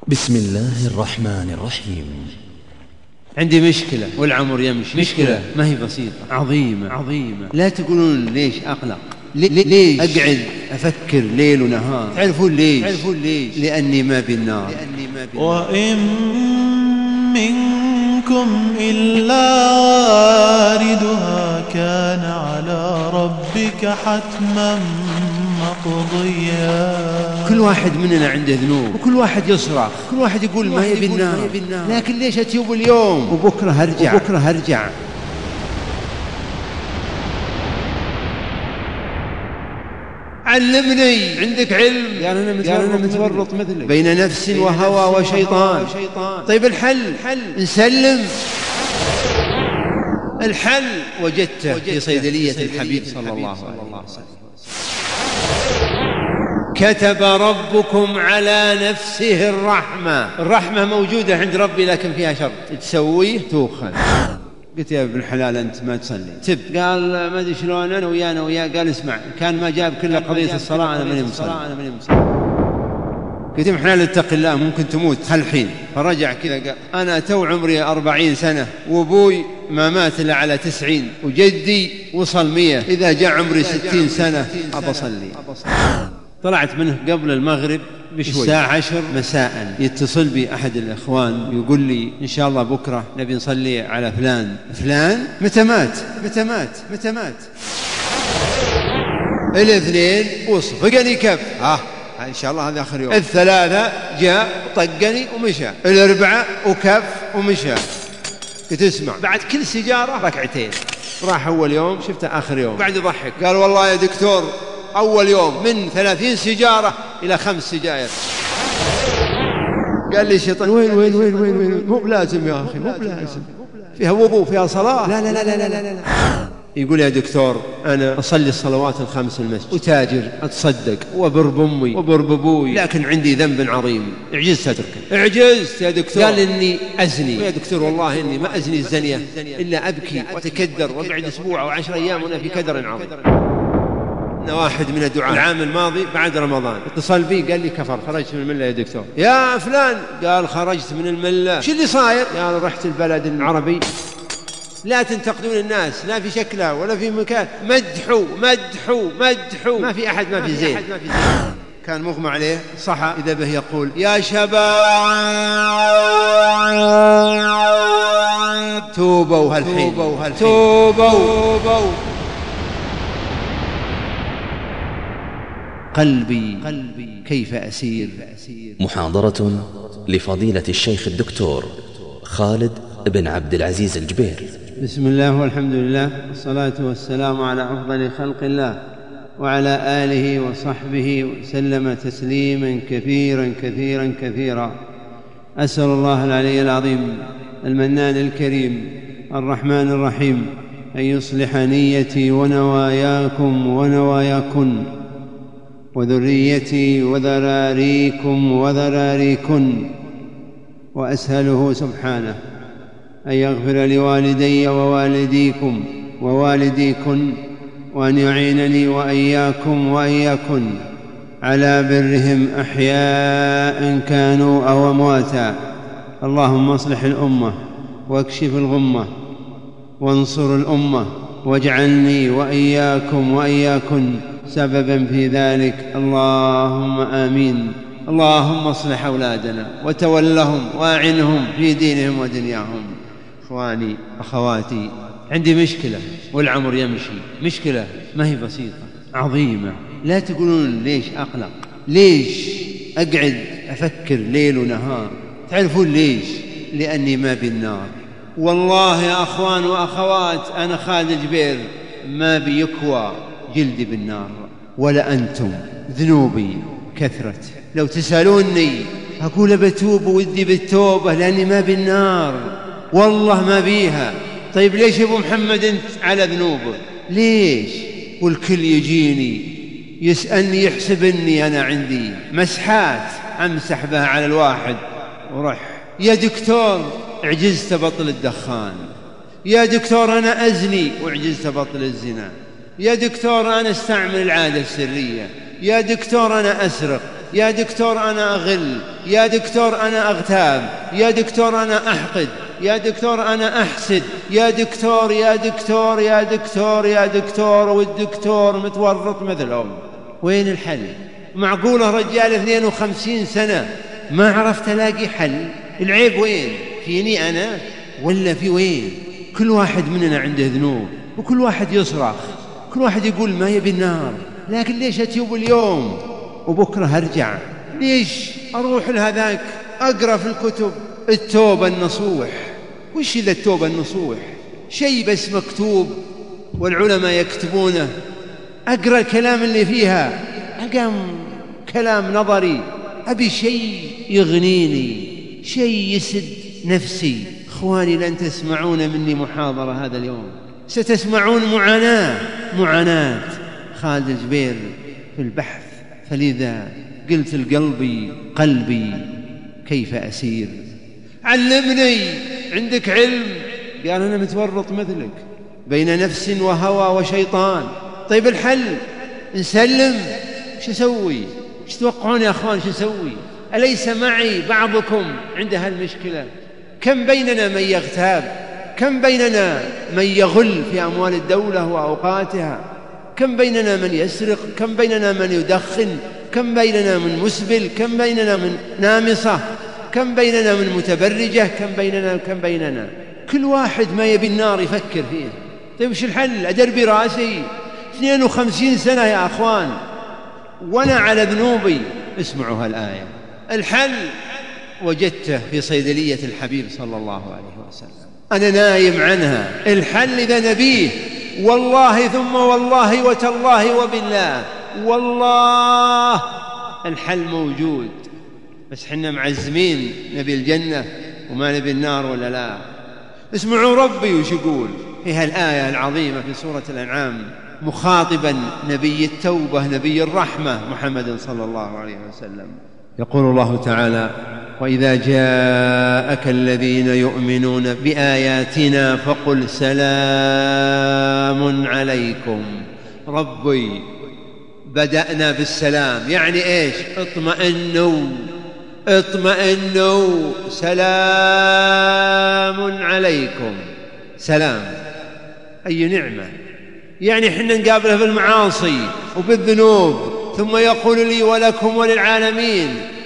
بسم الله الرحمن الرحيم. عندي مشكلة والعمر يمشي. مشكلة ما هي بسيطة، عظيمة. لا تقولون ليش أقلق، ليش أقعد أفكر ليل ونهار. تعرفون ليش؟ لأني ما بالنار. وإن منكم إلا واردها كان على ربك حتما مقضيا. كل واحد مننا عنده ذنوب، وكل واحد يصرخ، كل واحد يقول ما هي بالنار، لكن ليش أتوب اليوم وبكرة هرجع. علمني، عندك علم؟ يعني أنا متورط مثلك بين نفس وهوى وشيطان. طيب الحل نسلم. الحل وجدته في صيدلية الحبيب صلى الله عليه وسلم. كتب ربكم على نفسه الرحمة موجودة عند ربي، لكن فيها شرط، تسويه تؤخذ. قلت يا ابن الحلال أنت ما تصلي، تب. قال ما أدري شلون، أنا وياه. قال اسمع، كان ما جاب كل قضية الصلاة أنا ماني مصلي. قلت يا ابن الحلال اتق الله، ممكن تموت الحين. فرجع كذا قال أنا تو عمري 40 سنة، وأبوي ما مات إلا على 90، وجدي وصل 100. إذا جاء عمري 60 سنة أبصلي. طلعت منه قبل المغرب بشوي، الساعة 10 مساء. يتصل بي أحد الإخوان يقول لي إن شاء الله بكرة نبي نصلي على فلان. متى مات؟ الاثنين وصفقني كف، إن شاء الله هذا آخر يوم. الثلاثة جاء طقني ومشى. الأربعة وكف ومشى. قلت اسمع، بعد كل سيجارة ركعتين. راح أول يوم، شفته آخر يوم، بعد يضحك قال والله يا دكتور أول يوم من 30 سيجارة إلى 5 سجاير. قال لي الشيطان وين مو بلازم يا أخي، مو بلازم، فيها وضوء فيها صلاة. لا. يقول يا دكتور أنا أصلي الصلوات الخمس في المسجد، وتاجر، أتصدق، وبر بأمي وبر بأبوي، لكن عندي ذنب عظيم، عجزت أتركه. عجزت يا دكتور. قال إني أزني. يا دكتور والله إني ما أزني الزنية إلا أبكي وأتكدر، وأقعد أسبوع أو 10 أيام وأنا في كدر عظيم. واحد من الدعاء العام الماضي بعد رمضان اتصل بي قال لي كفر، خرجت من الملة يا دكتور. يا فلان، قال خرجت من الملة. شو اللي صاير؟ قال رحت البلد العربي. لا تنتقدون الناس، لا في شكله ولا في مكان، مدحوا، ما في أحد ما في زين. كان مغمى عليه، صحى إذا به يقول يا شباب توبوا هالحين، توبوا. قلبي كيف أسير. محاضرة لفضيلة الشيخ الدكتور خالد بن عبد العزيز الجبير. بسم الله والحمد لله، والصلاة والسلام على أفضل خلق الله وعلى آله وصحبه وسلم تسليما كثيرا. أسأل الله العلي العظيم المنان الكريم الرحمن الرحيم أن يصلح نيتي ونواياكم ونواياكن، وذريتي وذراريكم وذراريكن، وأسأله سبحانه أن يغفر لوالدي ووالديكم ووالديكن، وأن يعينني وإياكم وإياكن على برهم أحياء كانوا أو أمواتا. اللهم اصلح الأمة واكشف الغمة وانصر الأمة، واجعلني وإياكم وإياكن سببا في ذلك، اللهم آمين. اللهم اصلح أولادنا وتولهم وأعنهم في دينهم ودنياهم. إخواني أخواتي، عندي مشكلة والعمر يمشي. مشكلة ما هي بسيطة، عظيمة. لا تقولون ليش أقلق، ليش أقعد أفكر ليل ونهار. تعرفون ليش؟ لأني ما بالنار. والله يا أخوان وأخوات، أنا خالد الجبير ما بيكوى جلدي بالنار، ولا أنتم. ذنوبي كثرت، لو تسألوني أقول بتوب ودي بالتوبة، لأني ما بالنار، والله ما بيها. طيب ليش يا أبو محمد أنت على ذنوبه؟ ليش؟ والكل يجيني يسألني يحسب أني أنا عندي مسحات أمسح بها على الواحد ورح. يا دكتور عجزت بطل الدخان، يا دكتور أنا أزني وعجزت بطل الزنا، يا دكتور أنا استعمل العادة السرية، يا دكتور أنا أسرق، يا دكتور أنا أغل، يا دكتور أنا أغتاب، يا دكتور أنا أحقد، يا دكتور أنا أحسد، يا دكتور يا دكتور يا دكتور يا دكتور، والدكتور متورط مثلهم. وين الحل؟ معقولة رجال 52 سنة ما عرفت ألاقي حل؟ العيب وين؟ فيني أنا ولا في وين؟ كل واحد مننا عنده ذنوب، وكل واحد يصرخ، كل واحد يقول ما يبي النار، لكن ليش أتوب اليوم وبكرة هرجع؟ ليش أروح لهذاك أقرأ في الكتب التوبة النصوح؟ وش إذا التوبة النصوح؟ شيء بس مكتوب والعلماء يكتبونه، أقرأ الكلام اللي فيها، أقام كلام نظري، أبي شيء يغنيني، شيء يسد نفسي. إخواني لن تسمعون مني محاضرة هذا اليوم، ستسمعون معاناة خالد الجبير في البحث. فلذا قلت لقلبي قلبي كيف أسير؟ علمني، عندك علم؟ قال أنا متورط مثلك بين نفس وهوى وشيطان. طيب الحل؟ نسلم؟ شو أسوي؟ شو تتوقعون يا أخوان شو أسوي؟ أليس معي بعضكم عند هالمشكلة؟ كم بيننا من يغتاب، كم بيننا من يغل في أموال الدولة وأوقاتها، كم بيننا من يسرق، كم بيننا من يدخن، كم بيننا من مسبل، كم بيننا من نامصة، كم بيننا من متبرجة، كم بيننا كل واحد ما يبي النار يفكر فيه. طيب وش الحل؟ أدربي راسي 52 سنة يا أخوان وأنا على ذنوبي. اسمعوا هالآية، الحل وجدته في صيدلية الحبيب صلى الله عليه وسلم، أنا نايم عنها. الحل إذا نبيه والله ثم والله وتالله وبالله والله الحل موجود، بس حنا معزمين نبي الجنة وما نبي النار ولا لا. اسمعوا ربي وش يقول في هالآية العظيمة في سورة الأنعام، مخاطبا نبي التوبة نبي الرحمة محمد صلى الله عليه وسلم. يقول الله تعالى: وإذا جاءك الذين يؤمنون بآياتنا فقل سلام عليكم. ربي بدأنا بالسلام، يعني إيش؟ اطمئنوا، سلام عليكم. سلام أي نعمة، يعني حنا نقابله بالمعاصي وبالذنوب، ثم يقول لي ولكم وللعالمين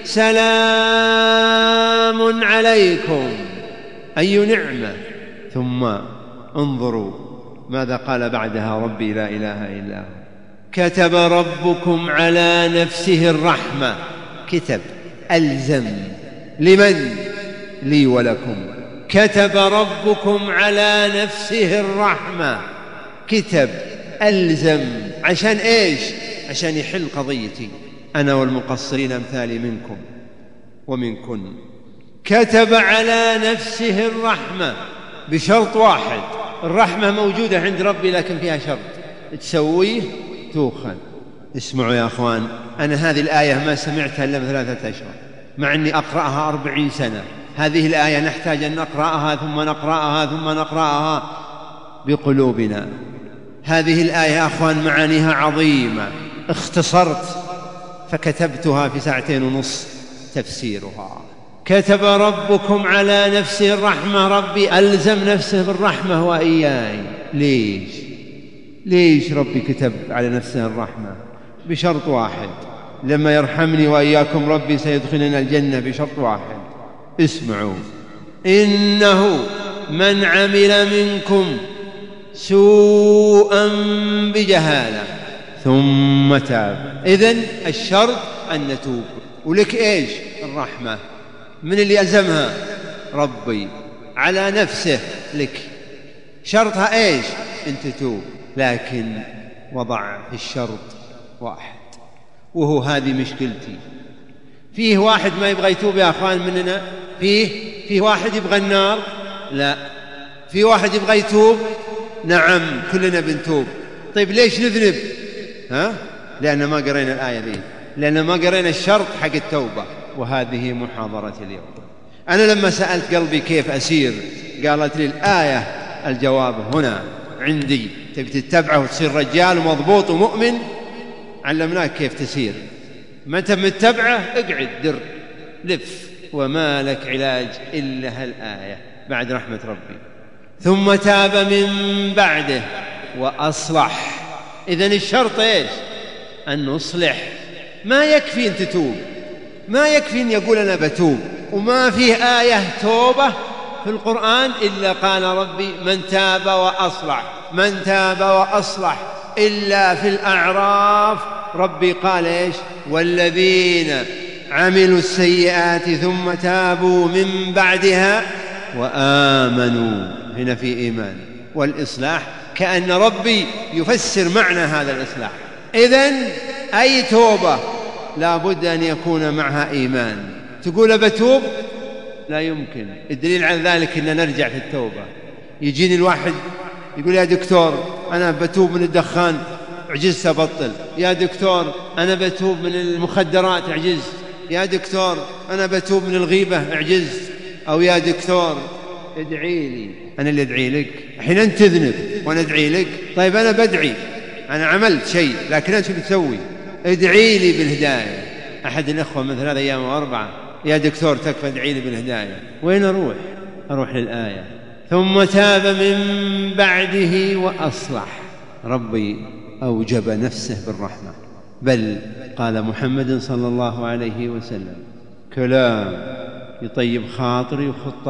سلام عليكم، أي نعمة. ثم انظروا ماذا قال بعدها: ربي لا إله إلا هو كتب ربكم على نفسه الرحمة. كتب ألزم، لمن؟ لي ولكم. كتب ربكم على نفسه الرحمة، كتب ألزم، عشان إيش؟ عشان يحل قضيتي أنا والمقصرين أمثالي منكم ومنكن. كتب على نفسه الرحمة بشرط واحد، الرحمة موجودة عند ربي لكن فيها شرط، تسويه توخن. اسمعوا يا أخوان، أنا هذه الآية ما سمعتها إلا من 3 أشهر، مع أني أقرأها 40 سنة. هذه الآية نحتاج أن نقرأها ثم نقرأها ثم نقرأها بقلوبنا. هذه الآية يا أخوان معانيها عظيمة، اختصرت فكتبتها في 2.5 ساعة تفسيرها. كتب ربكم على نفسه الرحمة، ربي ألزم نفسه بالرحمة وإياي. ليش ربي كتب على نفسه الرحمة؟ بشرط واحد، لما يرحمني وإياكم ربي سيدخلنا الجنة بشرط واحد. اسمعوا: إنه من عمل منكم سوءا بجهالة ثم تاب. إذن الشرط أن نتوب، ولك إيش؟ الرحمة. من اللي ألزمها؟ ربي على نفسه لك. شرطها إيش؟ أن تتوب، لكن وضع في الشرط واحد، وهو هذه مشكلتي. فيه واحد ما يبغى يتوب يا أخوان مننا، فيه واحد يبغى النار؟ لا. فيه واحد يبغى يتوب؟ نعم كلنا بنتوب. طيب ليش نذنب؟ لأن ما قرينا الآية ذي، لأن ما قرينا الشرط حق التوبة. وهذه محاضرتي اليوم. أنا لما سألت قلبي كيف أسير، قالت لي الآية الجواب هنا عندي. تبي تتبعه وتصير رجال مضبوط ومؤمن، علمناك كيف تسير. متى متبعه اقعد در لف، وما لك علاج إلا هالآية بعد رحمة ربي. ثم تاب من بعده وأصلح. إذن الشرط إيش؟ أن نصلح. ما يكفي أن تتوب، ما يكفي أن يقول أنا بتوب، وما فيه آية توبة في القرآن إلا قال ربي من تاب وأصلح، من تاب وأصلح. إلا في الأعراف ربي قال إيش؟ والذين عملوا السيئات ثم تابوا من بعدها وآمنوا. هنا في إيمان والإصلاح، كأن ربي يفسر معنى هذا الإصلاح. إذن أي توبة لا بد أن يكون معها إيمان. تقول بتوب، لا يمكن. الدليل على ذلك إن نرجع في التوبة. يجيني الواحد يقول يا دكتور أنا بتوب من الدخان، عجزت أبطل. يا دكتور أنا بتوب من المخدرات، عجزت. يا دكتور أنا بتوب من الغيبة، عجزت. أو يا دكتور ادعي لي. أنا اللي أدعي لك؟ حين أنت تذنب وأنا أدعي لك؟ طيب أنا بدعي، أنا عملت شيء، لكن أنت شو بتسوي؟ ادعي لي بالهداية. أحد الأخوة من 3 أيام و4 يا دكتور تكفى ادعي لي بالهداية. وين أروح للآية ثم تاب من بعده وأصلح. ربي أوجب نفسه بالرحمة، بل قال محمد صلى الله عليه وسلم كلام يطيب خاطري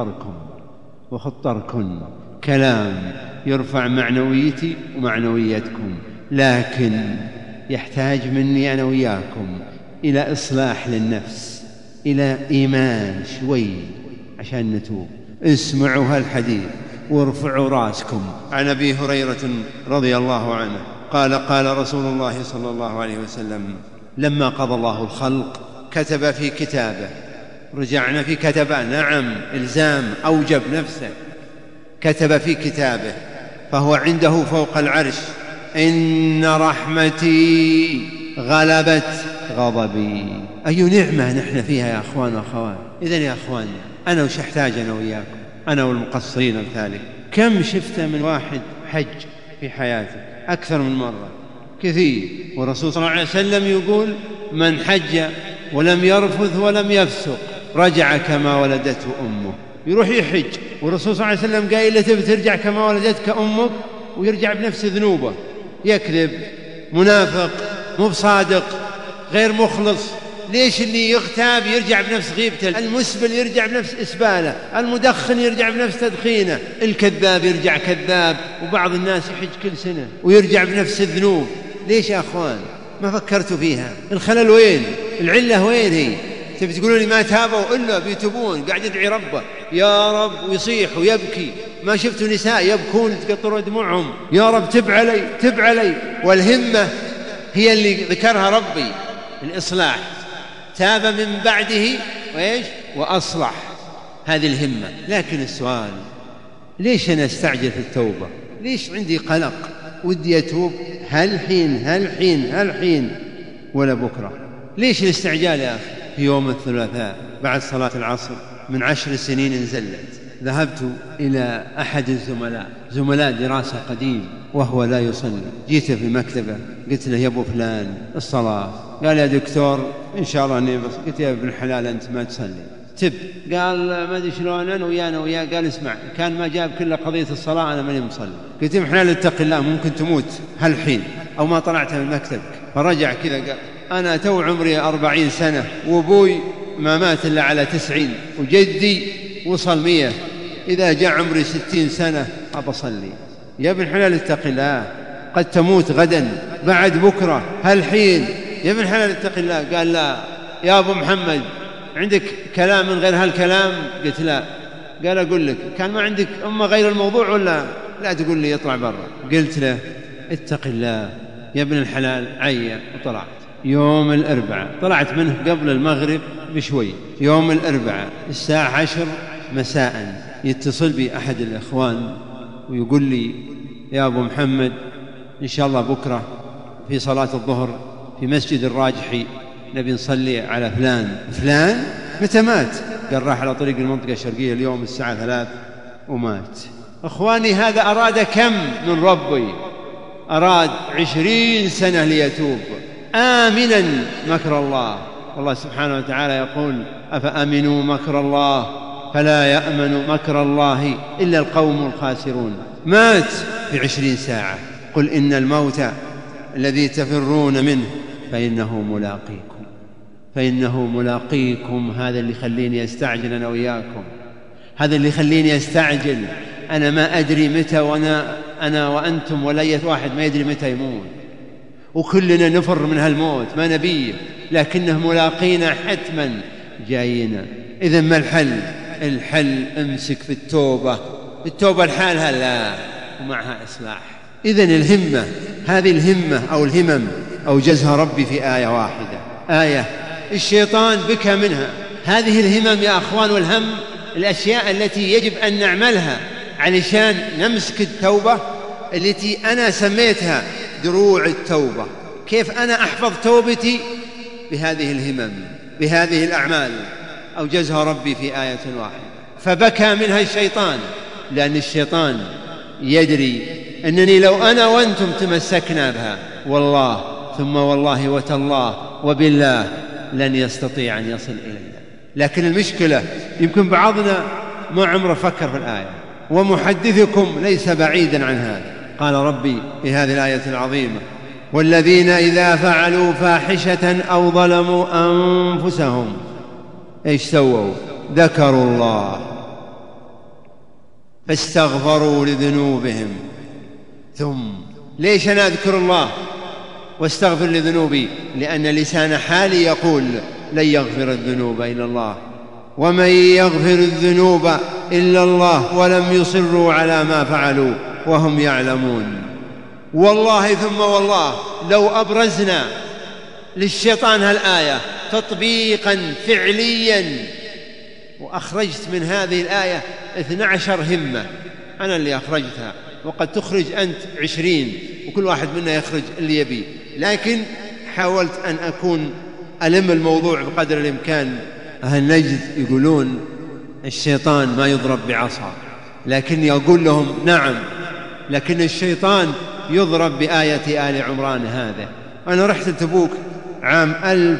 وخطركن، كلام يرفع معنويتي ومعنويتكم، لكن يحتاج مني أنا وياكم إلى إصلاح للنفس، إلى إيمان شوي عشان نتوب. اسمعوا هالحديث وارفعوا راسكم. عن أبي هريرة رضي الله عنه قال قال رسول الله صلى الله عليه وسلم لما قضى الله الخلق كتب في كتابه. رجعنا في كتبه، نعم، إلزام، أوجب نفسه. كتب في كتابه فهو عنده فوق العرش إن رحمتي غلبت غضبي. أي نعمة نحن فيها يا أخوان وأخوات. إذن يا أخوان أنا وش أحتاج أنا وياكم، أنا والمقصرين الثالث؟ كم شفت من واحد حج في حياته؟ أكثر من مرة، كثير. والرسول صلى الله عليه وسلم يقول من حج ولم يرفث ولم يفسق رجع كما ولدته أمه. يروح يحج والرسول صلى الله عليه وسلم قال له تبي ترجع كما ولدتك أمك، ويرجع بنفس ذنوبه، يكذب، منافق، مو بصادق، غير مخلص. ليش اللي يغتاب يرجع بنفس غيبته، المسبل يرجع بنفس إسباله، المدخن يرجع بنفس تدخينه، الكذاب يرجع كذاب. وبعض الناس يحج كل سنة ويرجع بنفس الذنوب. ليش يا أخوان؟ ما فكرتوا فيها؟ الخلل وين؟ العلة وين هي؟ تبي تقولوا لي ما تابوا إلا بيتوبون؟ قاعد يدعي ربه يا رب ويصيح ويبكي. ما شفتوا نساء يبكون تقطروا دموعهم يا رب تب علي تب علي. والهمة هي اللي ذكرها ربي، الإصلاح. تاب من بعده وإيش؟ وأصلح. هذه الهمة. لكن السؤال ليش أنا استعجل في التوبة؟ ليش عندي قلق؟ ودي أتوب هل حين ولا بكرة؟ ليش الاستعجال يا أخي؟ في يوم الثلاثاء بعد صلاة العصر من 10 سنين انزلت، ذهبت إلى أحد زملاء دراسة قديم وهو لا يصلي. جيت في المكتبة قلت له يا أبو فلان الصلاة. قال يا دكتور إن شاء الله أني بس. قلت يا ابن الحلال أنت ما تصلي تب. قال ما أدري شلون أنا وياه. قال اسمع كان ما جاب كل قضية الصلاة أنا ماني مصلي. قلت يا ابن الحلال اتق الله ممكن تموت هالحين أو ما طلعت من مكتبك. فرجع كذا قال أنا تو عمري 40 سنة وأبوي ما مات إلا على 90 وجدي وصل 100. إذا جاء عمري 60 سنة أبصلي. يا ابن الحلال اتق الله قد تموت غدا بعد بكرة هالحين. يا ابن الحلال اتق الله. قال لا يا أبو محمد عندك كلام من غير هالكلام؟ قلت لا. قال أقول لك كان ما عندك غير الموضوع ولا لا تقول لي يطلع برا. قلت له اتق الله يا ابن الحلال. عيا وطلعت. يوم الأربعاء طلعت منه قبل المغرب بشوي. يوم الأربعاء الساعة 10 مساء يتصل بي أحد الإخوان ويقول لي يا أبو محمد إن شاء الله بكرة في صلاة الظهر في مسجد الراجحي نبي نصلي على فلان. متى مات؟ قال راح على طريق المنطقة الشرقية اليوم الساعة 3 ومات. أخواني هذا أراد كم من ربي؟ أراد 20 سنة ليتوب آمنا مكر الله. والله سبحانه وتعالى يقول أفأمنوا مكر الله فلا يأمن مكر الله إلا القوم الخاسرون. مات في 20 ساعة. قل إن الموت الذي تفرون منه فإنه ملاقيكم. هذا اللي يخليني أستعجل أنا وإياكم، هذا اللي يخليني أستعجل. أنا ما أدري متى، أنا وأنتم ولا أي واحد ما يدري متى يموت، وكلنا نفر من هالموت ما نبيه، لكنه ملاقينا حتما جاينا. إذن ما الحل؟ الحل امسك في التوبة لحالها لا ومعها إصلاح. إذن الهمة، هذه الهمة أو الهمم أوجزها ربي في آية واحدة، آية الشيطان بكى منها. هذه الهمم يا أخوان والهم الأشياء التي يجب أن نعملها علشان نمسك التوبة، التي أنا سميتها دروع التوبة. كيف أنا أحفظ توبتي؟ بهذه الهمم، بهذه الأعمال أوجزها ربي في آية واحدة. فبكى منها الشيطان، لأن الشيطان يدري أنني لو أنا وأنتم تمسكنا بها والله ثم والله وتالله وبالله لن يستطيع أن يصل إلينا. لكن المشكلة يمكن بعضنا ما عمره فكر في الآية، ومحدثكم ليس بعيدا عن هذا. قال ربي في هذه الآية العظيمة: والذين إذا فعلوا فاحشة أو ظلموا أنفسهم إيش سووا؟ ذكروا الله فاستغفروا لذنوبهم. ثم ليش أنا أذكر الله واستغفر لذنوبي؟ لأن لسان حالي يقول لن يغفر الذنوب إلا الله، ومن يغفر الذنوب إلا الله، ولم يصروا على ما فعلوا وهم يعلمون. والله ثم والله لو أبرزنا للشيطان هالآية تطبيقا فعليا وأخرجت من هذه الآية 12 همة، أنا اللي أخرجتها، وقد تخرج أنت 20 وكل واحد منا يخرج اللي يبيه، لكن حاولت أن أكون ألم الموضوع بقدر الإمكان. أهل نجد يقولون الشيطان ما يضرب بعصا، لكن أقول لهم نعم، لكن الشيطان يضرب بآية آل عمران هذا. أنا رحت تبوك عام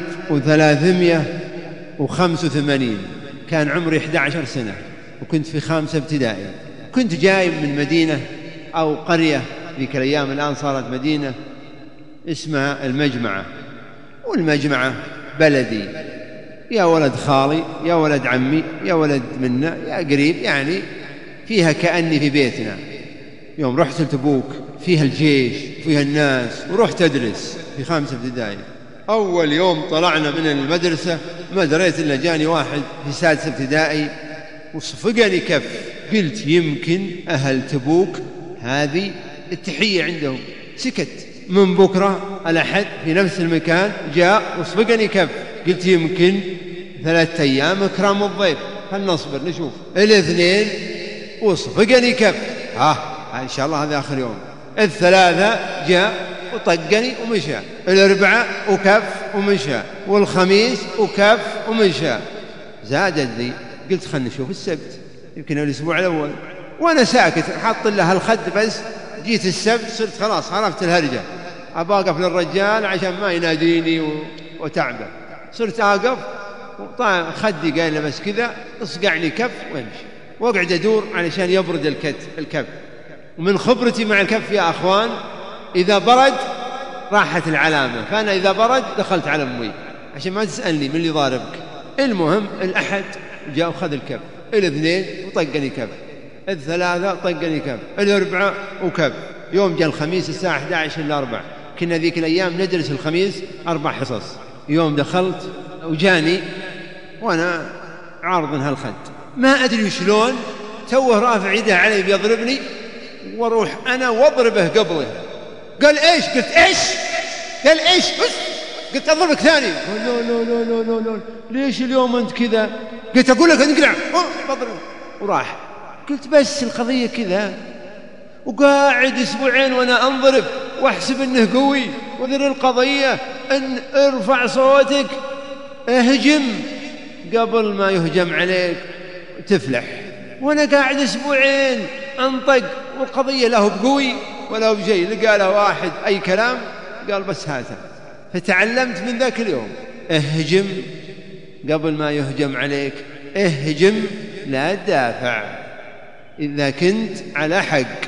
1385، كان عمري 11 سنة وكنت في 5 ابتدائي. كنت جاي من مدينة أو قرية ذيك الأيام، الآن صارت مدينة، اسمها المجمعة، والمجمعة بلدي، يا ولد خالي يا ولد عمي يا ولد منا يا قريب، يعني فيها كأني في بيتنا. يوم رحت تبوك فيها الجيش فيها الناس، ورحت أدرس في 5 ابتدائي. أول يوم طلعنا من المدرسة ما دريت إلا جاني واحد في 6 ابتدائي وصفقني كف. قلت يمكن أهل تبوك هذه التحية عندهم. سكت. من بكرة الأحد في نفس المكان جاء وصفقني كف. قلت يمكن 3 أيام إكرام الضيف، هل نصبر نشوف. الاثنين وصفقني كف، إن شاء الله هذا آخر يوم. الثلاثة جاء وطقني ومشى، الأربعاء وكف ومشى، والخميس وكف ومشى. زادت ذي، قلت خلنا نشوف السبت، يمكن الأسبوع الأول. وأنا ساكت حاط له الخد بس. جيت السبت صرت خلاص عرفت الهرجة، أبى أقف للرجال عشان ما يناديني وتعبه. صرت أقف خدي قايل بس كذا، اصقعني كف وامشي، واقعد أدور علشان يبرد الكف. ومن خبرتي مع الكف يا أخوان، إذا برد راحت العلامة، فأنا إذا برد دخلت على أمي عشان ما تسألني من اللي ضاربك. المهم الأحد جاء وخذ الكف، الاثنين وطقني كف، الثلاثة طقني كف، الأربعاء وكف. يوم جاء الخميس الساعة 11 إلا 4، كنا ذيك الأيام ندرس الخميس 4 حصص. يوم دخلت وجاني وأنا عارض هالخد، ما أدري شلون توه رافع يده علي بيضربني، واروح أنا واضربه قبله. قال إيش؟ قلت إيش؟ قال إيش؟ قلت أضربك ثاني. لا ليش اليوم أنت كذا؟ قلت أقول لك انقلع بضربك. وراح. قلت بس القضية كذا، وقاعد 2 أسبوعين وأنا أنضرب وأحسب أنه قوي، وذر القضية أن ارفع صوتك اهجم قبل ما يهجم عليك تفلح. وأنا قاعد 2 أسبوعين أنطق، والقضية له بقوي ولا بشيء. لقى له واحد أي كلام، قال بس هاته فتعلمت من ذاك اليوم اهجم قبل ما يهجم عليك، اهجم لا تدافع إذا كنت على حق.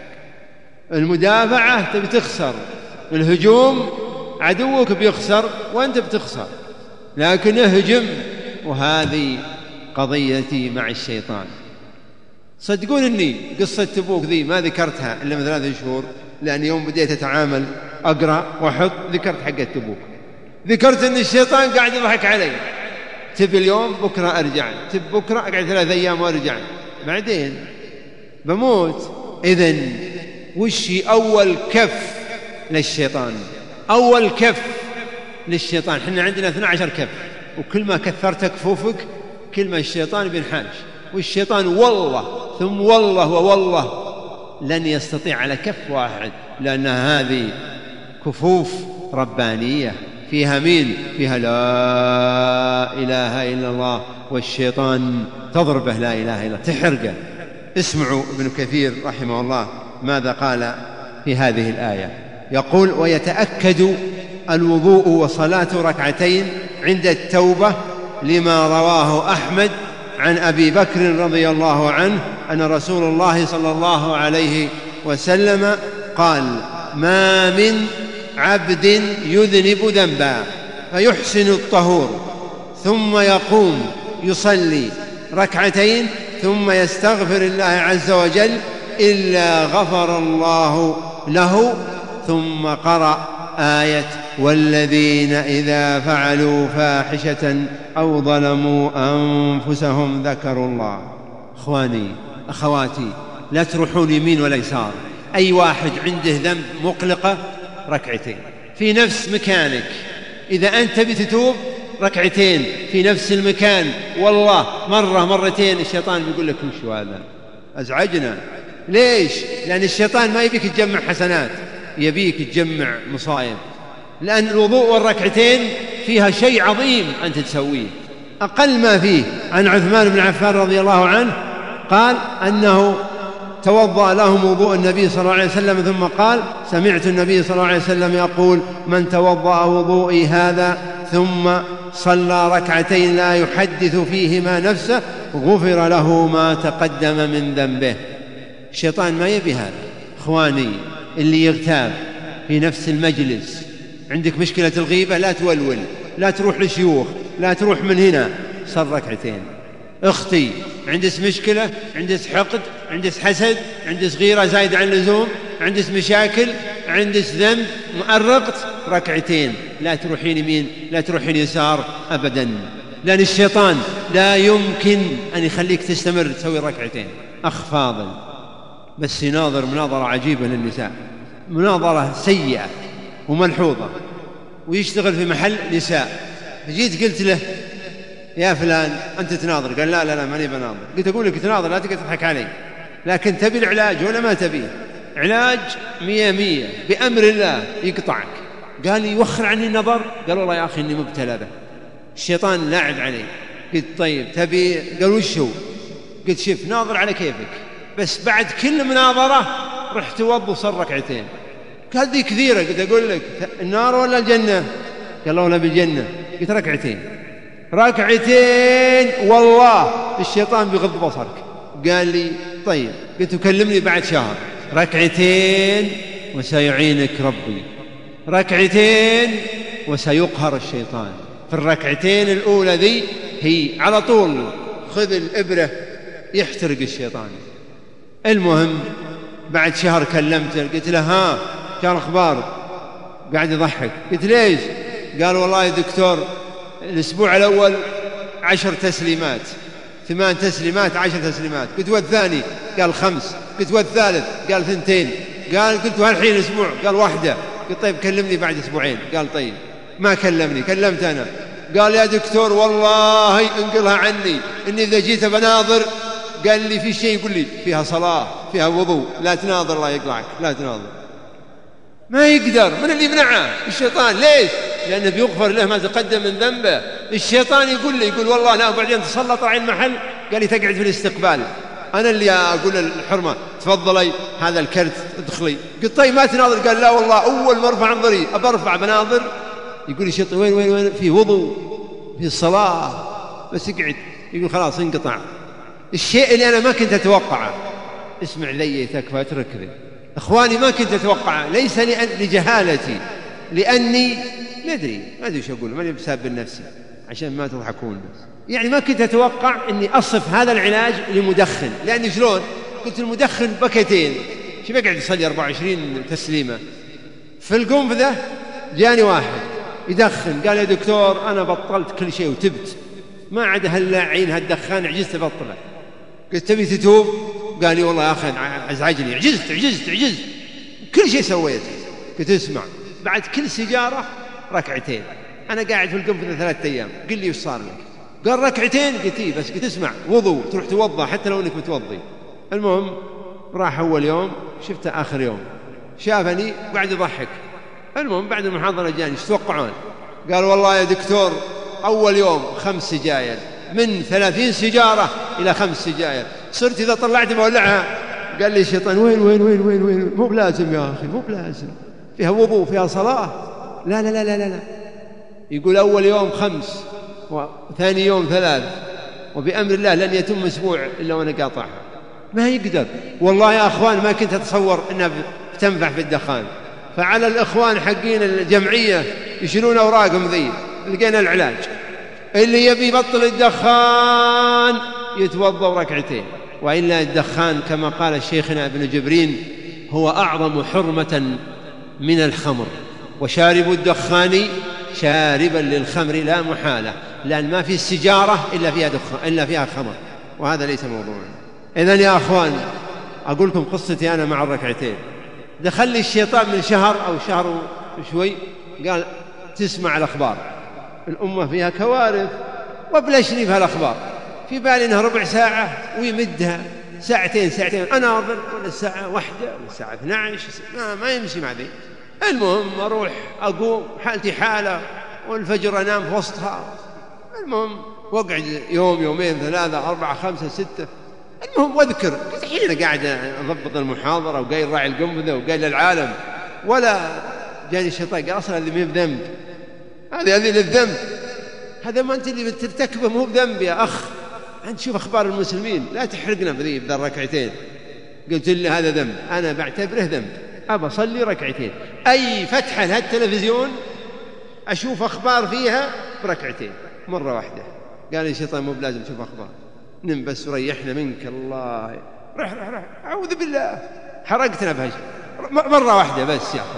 المدافعة تبي تخسر، الهجوم عدوك بيخسر وأنت بتخسر، لكن اهجم. وهذه قضيتي مع الشيطان. صدقون أني قصة تبوك ذي ما ذكرتها إلا من 3 شهور، لأن يوم بديت أتعامل أقرأ وأحط ذكرت حق تبوك، ذكرت أن الشيطان قاعد يضحك علي. تبي اليوم بكرة أرجع، تبي بكرة أقعد 3 أيام وأرجع، بعدين بموت. إذن وش أول كف للشيطان؟ أول كف للشيطان، حنا عندنا 12 كف، وكل ما كثرت كفوفك كل ما الشيطان بينحاش. والشيطان والله ثم والله ووالله لن يستطيع على كف واحد، لأن هذه كفوف ربانية فيها مين؟ فيها لا إله إلا الله، والشيطان تضربه لا إله إلا الله، تحرقه. اسمعوا ابن كثير رحمه الله ماذا قال في هذه الآية. يقول: ويتأكد الوضوء وصلاة ركعتين عند التوبة لما رواه أحمد عن أبي بكر رضي الله عنه أن رسول الله صلى الله عليه وسلم قال: ما من عبد يذنب ذنبا فيحسن الطهور ثم يقوم يصلي ركعتين ثم يستغفر الله عز وجل إلا غفر الله له. ثم قرأ آية: والذين إذا فعلوا فاحشة أو ظلموا أنفسهم ذكروا الله. إخواني أخواتي، لا تروحون يمين ولا يسار. أي واحد عنده ذنب مقلقة ركعتين في نفس مكانك. إذا أنت بتتوب ركعتين في نفس المكان، والله مرة مرتين الشيطان بيقول لك وش هذا؟ أزعجنا. ليش؟ لأن الشيطان ما يبيك تجمع حسنات، يبيك تجمع مصائب. لأن الوضوء والركعتين فيها شيء عظيم أنت تسويه. أقل ما فيه عن عثمان بن عفان رضي الله عنه قال أنه توضأ لهم وضوء النبي صلى الله عليه وسلم ثم قال: سمعت النبي صلى الله عليه وسلم يقول: من توضأ وضوئي هذا ثم صلى ركعتين لا يحدث فيهما نفسه غفر له ما تقدم من ذنبه. الشيطان ما يبي هذا. إخواني، اللي يغتاب في نفس المجلس، عندك مشكلة الغيبة، لا تولول، لا تروح لشيوخ، لا تروح من هنا، صل ركعتين. أختي عندك مشكلة، عندك حقد، عندك حسد، عندك غيرة زايد عن اللزوم، عندك مشاكل، عندك ذنب مؤرقت، ركعتين. لا تروحين يمين لا تروحين يسار أبدا، لأن الشيطان لا يمكن أن يخليك تستمر تسوي ركعتين. أخ فاضل بس يناظر مناظرة عجيبة للنساء، مناظرة سيئة وملحوظة، ويشتغل في محل نساء. جيت قلت له: يا فلان أنت تناظر؟ قال: لا لا لا ماني بناظر. قلت: أقول لك تناظر، لا تقعد تضحك علي، لكن تبي العلاج ولا ما تبيه؟ علاج 100 بأمر الله يقطعك. قال لي: يوخر عني النظر؟ قال: والله يا أخي إني مبتلى به، الشيطان لاعب علي. قلت: طيب تبي؟ قال: وش هو؟ قلت: شوف ناظر على كيفك، بس بعد كل مناظرة رحت توض وصل ركعتين. قال: ذي كثيرة. قلت: أقول لك النار ولا الجنة؟ قال: والله بالجنة. قلت: ركعتين والله الشيطان بيغض بصرك. قال لي: طيب. قلت: كلمني بعد شهر. ركعتين وسيعينك ربي، ركعتين وسيقهر الشيطان. في الركعتين الأولى ذي هي على طول خذ الإبرة يحترق الشيطان. المهم بعد شهر كلمته، قلت له: ها كان أخبار؟ قاعد يضحك. قلت: ليش؟ قال: والله يا دكتور الأسبوع الأول 10 تسليمات، 8 تسليمات، 10 تسليمات. قلت: والثاني؟ قال: 5. قلت: والثالث؟ قال: 2. قلت: وهالحين أسبوع؟ قال: 1. قلت: طيب كلمني بعد 2 أسبوع. قال: طيب. ما كلمني، كلمت أنا. قال: يا دكتور والله انقلها عني إني إذا جيت بناظر، قال لي في شيء يقول لي فيها صلاة فيها وضوء، لا تناظر الله يقلعك، لا تناظر. ما يقدر. من اللي يمنعه؟ الشيطان. ليش؟ لأنه بيغفر له ما تقدم من ذنبه. الشيطان يقول لي والله لا، وبعدين تسلط على المحل، قال لي تقعد في الاستقبال، أنا اللي أقول الحرمة تفضلي هذا الكرت ادخلي. قلت: طيب ما تناظر؟ قال: لا والله أول ما أرفع نظري أبرفع بناظر يقول الشيطان وين في وضوء في الصلاة، بس اقعد. يقول خلاص انقطع. الشيء اللي أنا ما كنت أتوقعه، اسمع لي تكفى اترك ذي. إخواني ما كنت أتوقعه، ليس لجهالتي، لأني ما أدري وش أقول، ماني بساب نفسي عشان ما تضحكون بس. يعني ما كنت أتوقع أني أصف هذا العلاج لمدخن، لأني شلون قلت المدخن بكتين شو بقعد يصلي 24 تسليمة. في القنفذة جاني واحد يدخن قال يا دكتور أنا بطلت كل شيء وتبت، ما عاد هاللاعين هالدخان عجزت أبطله. قلت تبي تتوب؟ قال لي والله يا أخي أزعجني، عجزت كل شيء سويته. قلت اسمع، بعد كل سيجارة ركعتين. أنا قاعد في القنفذة 3 أيام، قل لي وش صار لك؟ قال ركعتين. قلت إيه بس. قلت اسمع، وضوء تروح توضأ حتى لو أنك متوضي. المهم راح أول يوم، شفته آخر يوم شافني وقعد يضحك. المهم بعد المحاضرة جاني، ايش تتوقعون؟ قال والله يا دكتور أول يوم 5 سجاير، من 30 سيجارة إلى 5 سجاير، صرت إذا طلعت بولعها. قال لي الشيطان وين مو بلازم يا أخي، مو بلازم، فيها وضوء فيها صلاة. لا. يقول أول يوم 5 وثاني يوم 3، وبأمر الله لن يتم أسبوع إلا وأنا قاطعها. ما يقدر والله يا أخوان، ما كنت أتصور أنها تنفع في الدخان. فعلى الإخوان حقين الجمعية يشيلون أوراقهم ذي، لقينا العلاج. اللي يبي يبطل الدخان يتوضأ ركعتين، وإلا الدخان كما قال شيخنا ابن جبرين هو أعظم حرمة من الخمر، وشارب الدخان شاربا للخمر لا محالة، لأن ما في السجارة إلا فيها خمر، وهذا ليس موضوعا. إذن يا أخوان أقول لكم قصتي أنا مع الركعتين. دخل لي الشيطان من شهر أو شهر وشوي، قال تسمع الأخبار، الأمة فيها كوارث، وابلشني بها الأخبار. في بالي إنها ربع ساعة ويمدها ساعتين، أناظر ولا الساعة 1 ولا الساعة 12، ما يمشي مع ذي. المهم أروح أقوم حالتي حالة، والفجر أنام في وسطها. المهم وقعد يوم 2 3 4 5 6. المهم واذكر قلت حين قاعد أضبط المحاضرة وقايل راعي القنفذة وقايل للعالم، ولا جاني الشيطان قال أصلا هذه مو بذنب، هذه للذنب، هذا ما أنت اللي بترتكبه مو بذنب يا أخ، أنت شوف أخبار المسلمين، لا تحرقنا بذي الركعتين. قلت له هذا ذنب، أنا بعتبره ذنب، أبى أصلي ركعتين. أي فتحة لهالتلفزيون أشوف أخبار فيها بركعتين مرة واحدة. قال لي الشيطان مو بلازم تشوف أخبار، نم بس وريحنا منك. الله رح أعوذ بالله، حرقتنا بهالشيء مرة واحدة بس. يا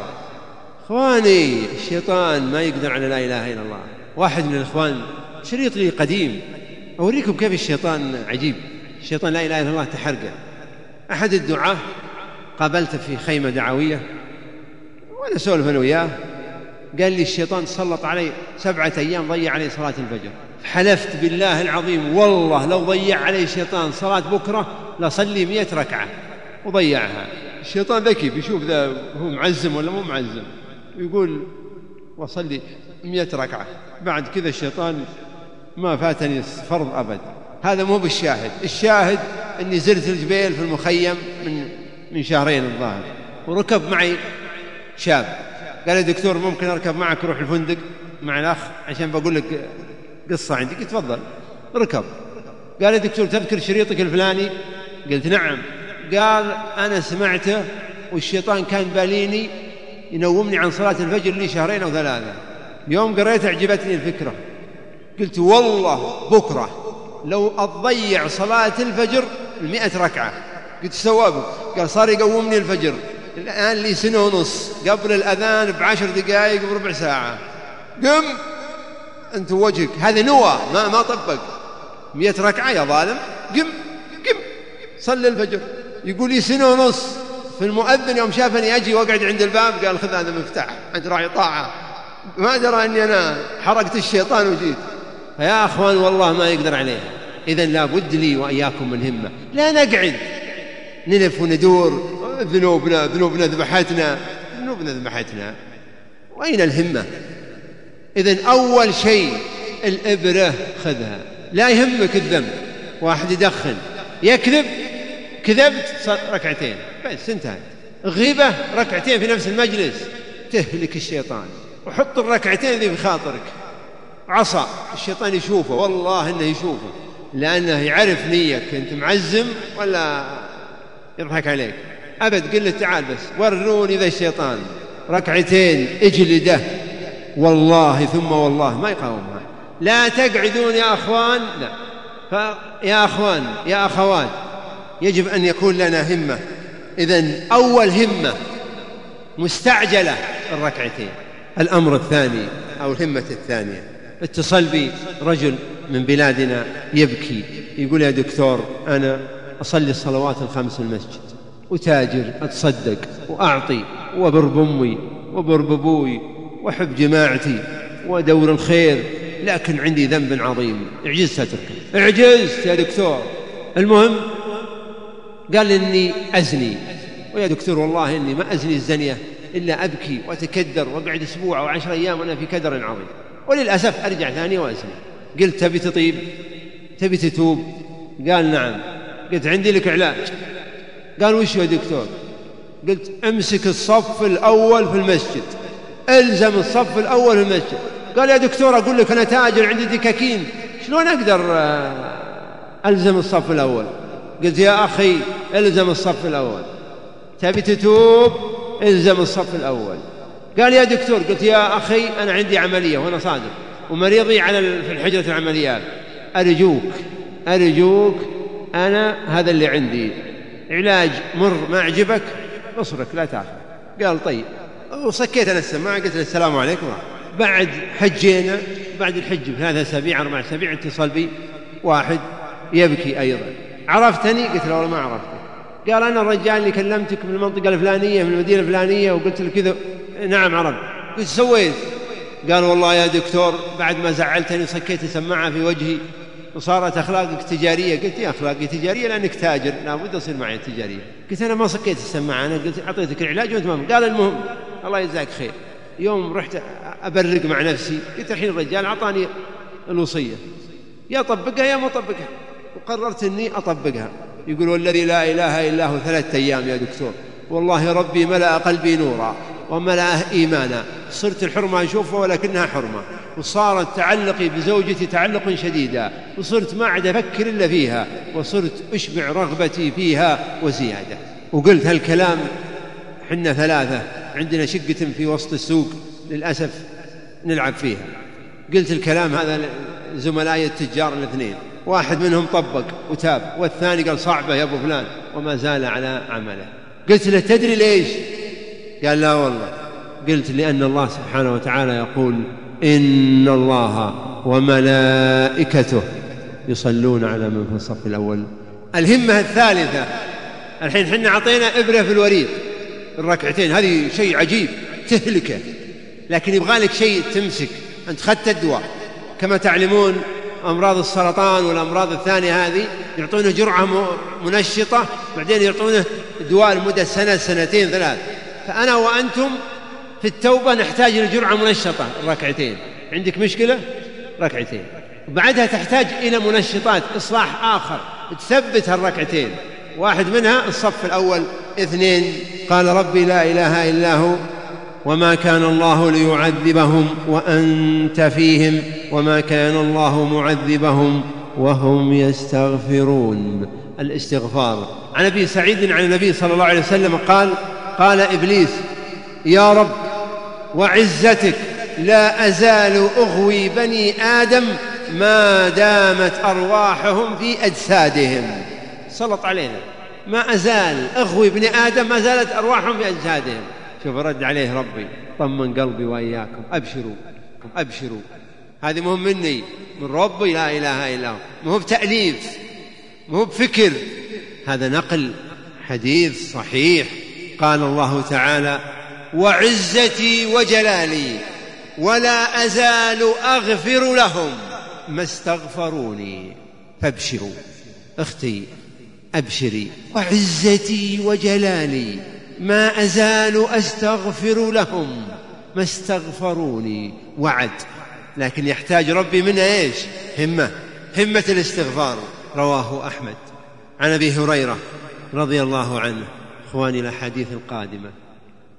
أخواني الشيطان ما يقدر على لا إله إلا الله. واحد من الإخوان شريط لي قديم أوريكم كيف الشيطان عجيب. الشيطان لا إله إلا الله تحرقه. أحد الدعاة قابلته في خيمة دعوية وأنا سولف أنا وياه، قال لي الشيطان سلط علي 7 أيام ضيع علي صلاة الفجر. حلفت بالله العظيم والله لو ضيع علي الشيطان صلاة بكرة لصلي 100 ركعة وضيعها. الشيطان ذكي بيشوف ذا هو معزم ولا مو معزم، ويقول وصلي 100 ركعة. بعد كذا الشيطان ما فاتني فرض أبد. هذا مو بالشاهد. الشاهد أني زرت الجبيل في المخيم من 2 شهر الظاهر، وركب معي شاب قال يا دكتور ممكن أركب معك روح الفندق مع الأخ عشان بقول لك قصة عندي. قلت تفضل. ركب. قال يا دكتور تذكر شريطك الفلاني؟ قلت نعم. قال أنا سمعته والشيطان كان باليني ينومني عن صلاة الفجر لي 2 أو 3. يوم قريت أعجبتني الفكرة، قلت والله بكرة لو أضيع صلاة الفجر 100 ركعة. قلت سوابه. قال صار يقومني الفجر الآن لي 1.5 سنة قبل الأذان ب10 دقائق بربع ساعة. قم أنت وجهك، هذا نوى ما طبق. 100 ركعة يا ظالم، قم صلي الفجر. يقول لي 1.5 سنة. في المؤذن يوم شافني أجي وقعد عند الباب قال خذ هذا مفتاح أنت راعي طاعة. ما درى أني أنا حرقت الشيطان وجيت. فيا أخوان والله ما يقدر عليه. إذن لا بد لي وإياكم من همة، لا نقعد نلف وندور ذنوبنا ذبحتنا. وأين الهمة؟ إذن أول شيء الإبرة خذها، لا يهمك الذنب. واحد يدخن يكذب، كذبت 2 بس انتهت. غيبة 2 في نفس المجلس تهلك الشيطان. وحط الركعتين ذي بخاطرك. عصا الشيطان يشوفه، والله إنه يشوفه، لأنه يعرف نيك أنت معزم ولا يضحك عليك. أبد قل له تعال بس وروني ذا الشيطان، ركعتين اجلده والله ثم والله ما يقاومها. لا تقعدون يا أخوان، لا، فيا أخوان يا أخوات يجب أن يكون لنا همة. إذن أول همة مستعجلة الركعتين. الأمر الثاني أو الهمة الثانية، اتصل بي رجل من بلادنا يبكي، يقول يا دكتور أنا أصلي الصلوات الخمس في المسجد وتاجر، أتصدق وأعطي وبر بأمي وبر بأبوي وأحب جماعتي ودور الخير، لكن عندي ذنب عظيم، عجزت أتركه. عجزت يا دكتور. المهم قال إني أزني، ويا دكتور والله إني ما أزني الزنية إلا أبكي وأتكدر وأقعد أسبوع أو 10 أيام وأنا في كدر عظيم، وللأسف أرجع ثاني وأزني. قلت تبي تطيب؟ تبي تتوب؟ قال نعم. قلت عندي لك علاج. قال وش يا دكتور؟ قلت امسك الصف الأول في المسجد، الزم الصف الأول في المسجد. قال يا دكتور أقول لك أنا تاجر عندي دكاكين، شلون أقدر ألزم الصف الأول؟ قلت يا أخي الزم الصف الأول. تبي تتوب؟ الزم الصف الأول. قال يا دكتور. قلت يا أخي أنا عندي عملية وأنا صادق ومريضي في الحجرة العمليات، أرجوك أنا هذا اللي عندي علاج مر ما أعجبك أصرك لا تأخذ. قال طيب. وصكيت أنا السماعة قلت له السلام عليكم. بعد حجينا، بعد الحج ب3 أسابيع 4 أسابيع اتصل بي واحد يبكي أيضا. عرفتني؟ قلت له والله ما عرفتك. قال أنا الرجال اللي كلمتك من المنطقة الفلانية من المدينة الفلانية وقلت له كذا. نعم عرفت. قلت سويت؟ قال والله يا دكتور بعد ما زعلتني صكيت السماعة في وجهي وصارت أخلاقك تجارية. قلت يا أخلاقي تجارية لأنك تاجر، لابد أصير معي تجارية. قلت أنا ما صكيت السماعة، أنا قلت أعطيتك العلاج وأنت ما. قال المهم الله يجزاك خير. يوم رحت أبرق مع نفسي قلت الحين الرجال أعطاني الوصية، يا طبقها يا ما طبقها، وقررت أني أطبقها. يقول والذي لا إله إلا هو 3 أيام يا دكتور والله ربي ملأ قلبي نورا وملأه إيمانا، صرت الحرمة أشوفها ولكنها حرمة، وصارت تعلقي بزوجتي تعلق شديدا، وصرت ما عاد أفكر إلا فيها، وصرت أشبع رغبتي فيها وزيادة. وقلت هالكلام حنا 3 عندنا شقة في وسط السوق للأسف نلعب فيها. قلت الكلام هذا زملائي التجار 2، واحد منهم طبق وتاب، والثاني قال صعبة يا أبو فلان وما زال على عمله. قلت له تدري ليش؟ قال لا والله. قلت لأن الله سبحانه وتعالى يقول إن الله وملائكته يصلون على من في الصف الأول. الهمة الثالثة، الحين حنا عطينا إبرة في الوريد الركعتين، هذه شيء عجيب تهلكه، لكن يبغى لك شيء تمسك. أنت خدت الدواء كما تعلمون، أمراض السرطان والأمراض الثانية هذه يعطونه جرعة منشطة، بعدين يعطونه دواء لمدة 1 2 3. فأنا وأنتم في التوبة نحتاج لجرعة منشطة الركعتين. عندك مشكلة؟ ركعتين، وبعدها تحتاج إلى منشطات إصلاح آخر تثبت الركعتين، واحد منها الصف الأول. 2 قال ربي لا إله إلا هو وما كان الله ليعذبهم وأنت فيهم وما كان الله معذبهم وهم يستغفرون. الاستغفار. عن أبي سعيد عن النبي صلى الله عليه وسلم قال إبليس يا رب وعزتك لا أزال أغوي بني آدم ما دامت أرواحهم في أجسادهم. سلط علينا ما أزال أغوي بني آدم ما زالت أرواحهم في أجسادهم. شوف رد عليه ربي طمن قلبي وإياكم، أبشروا هذه مهم مني من ربي لا إله إلا هو، مو بتأليف مو بفكر، هذا نقل حديث صحيح. قال الله تعالى وعزتي وجلالي ولا أزال أغفر لهم ما استغفروني. فابشروا أختي أبشري، وعزتي وجلالي ما أزال أستغفر لهم ما استغفروني. وعد، لكن يحتاج ربي منا إيش؟ همة الاستغفار. رواه أحمد. عن أبي هريرة رضي الله عنه. إخواني الأحاديث القادمة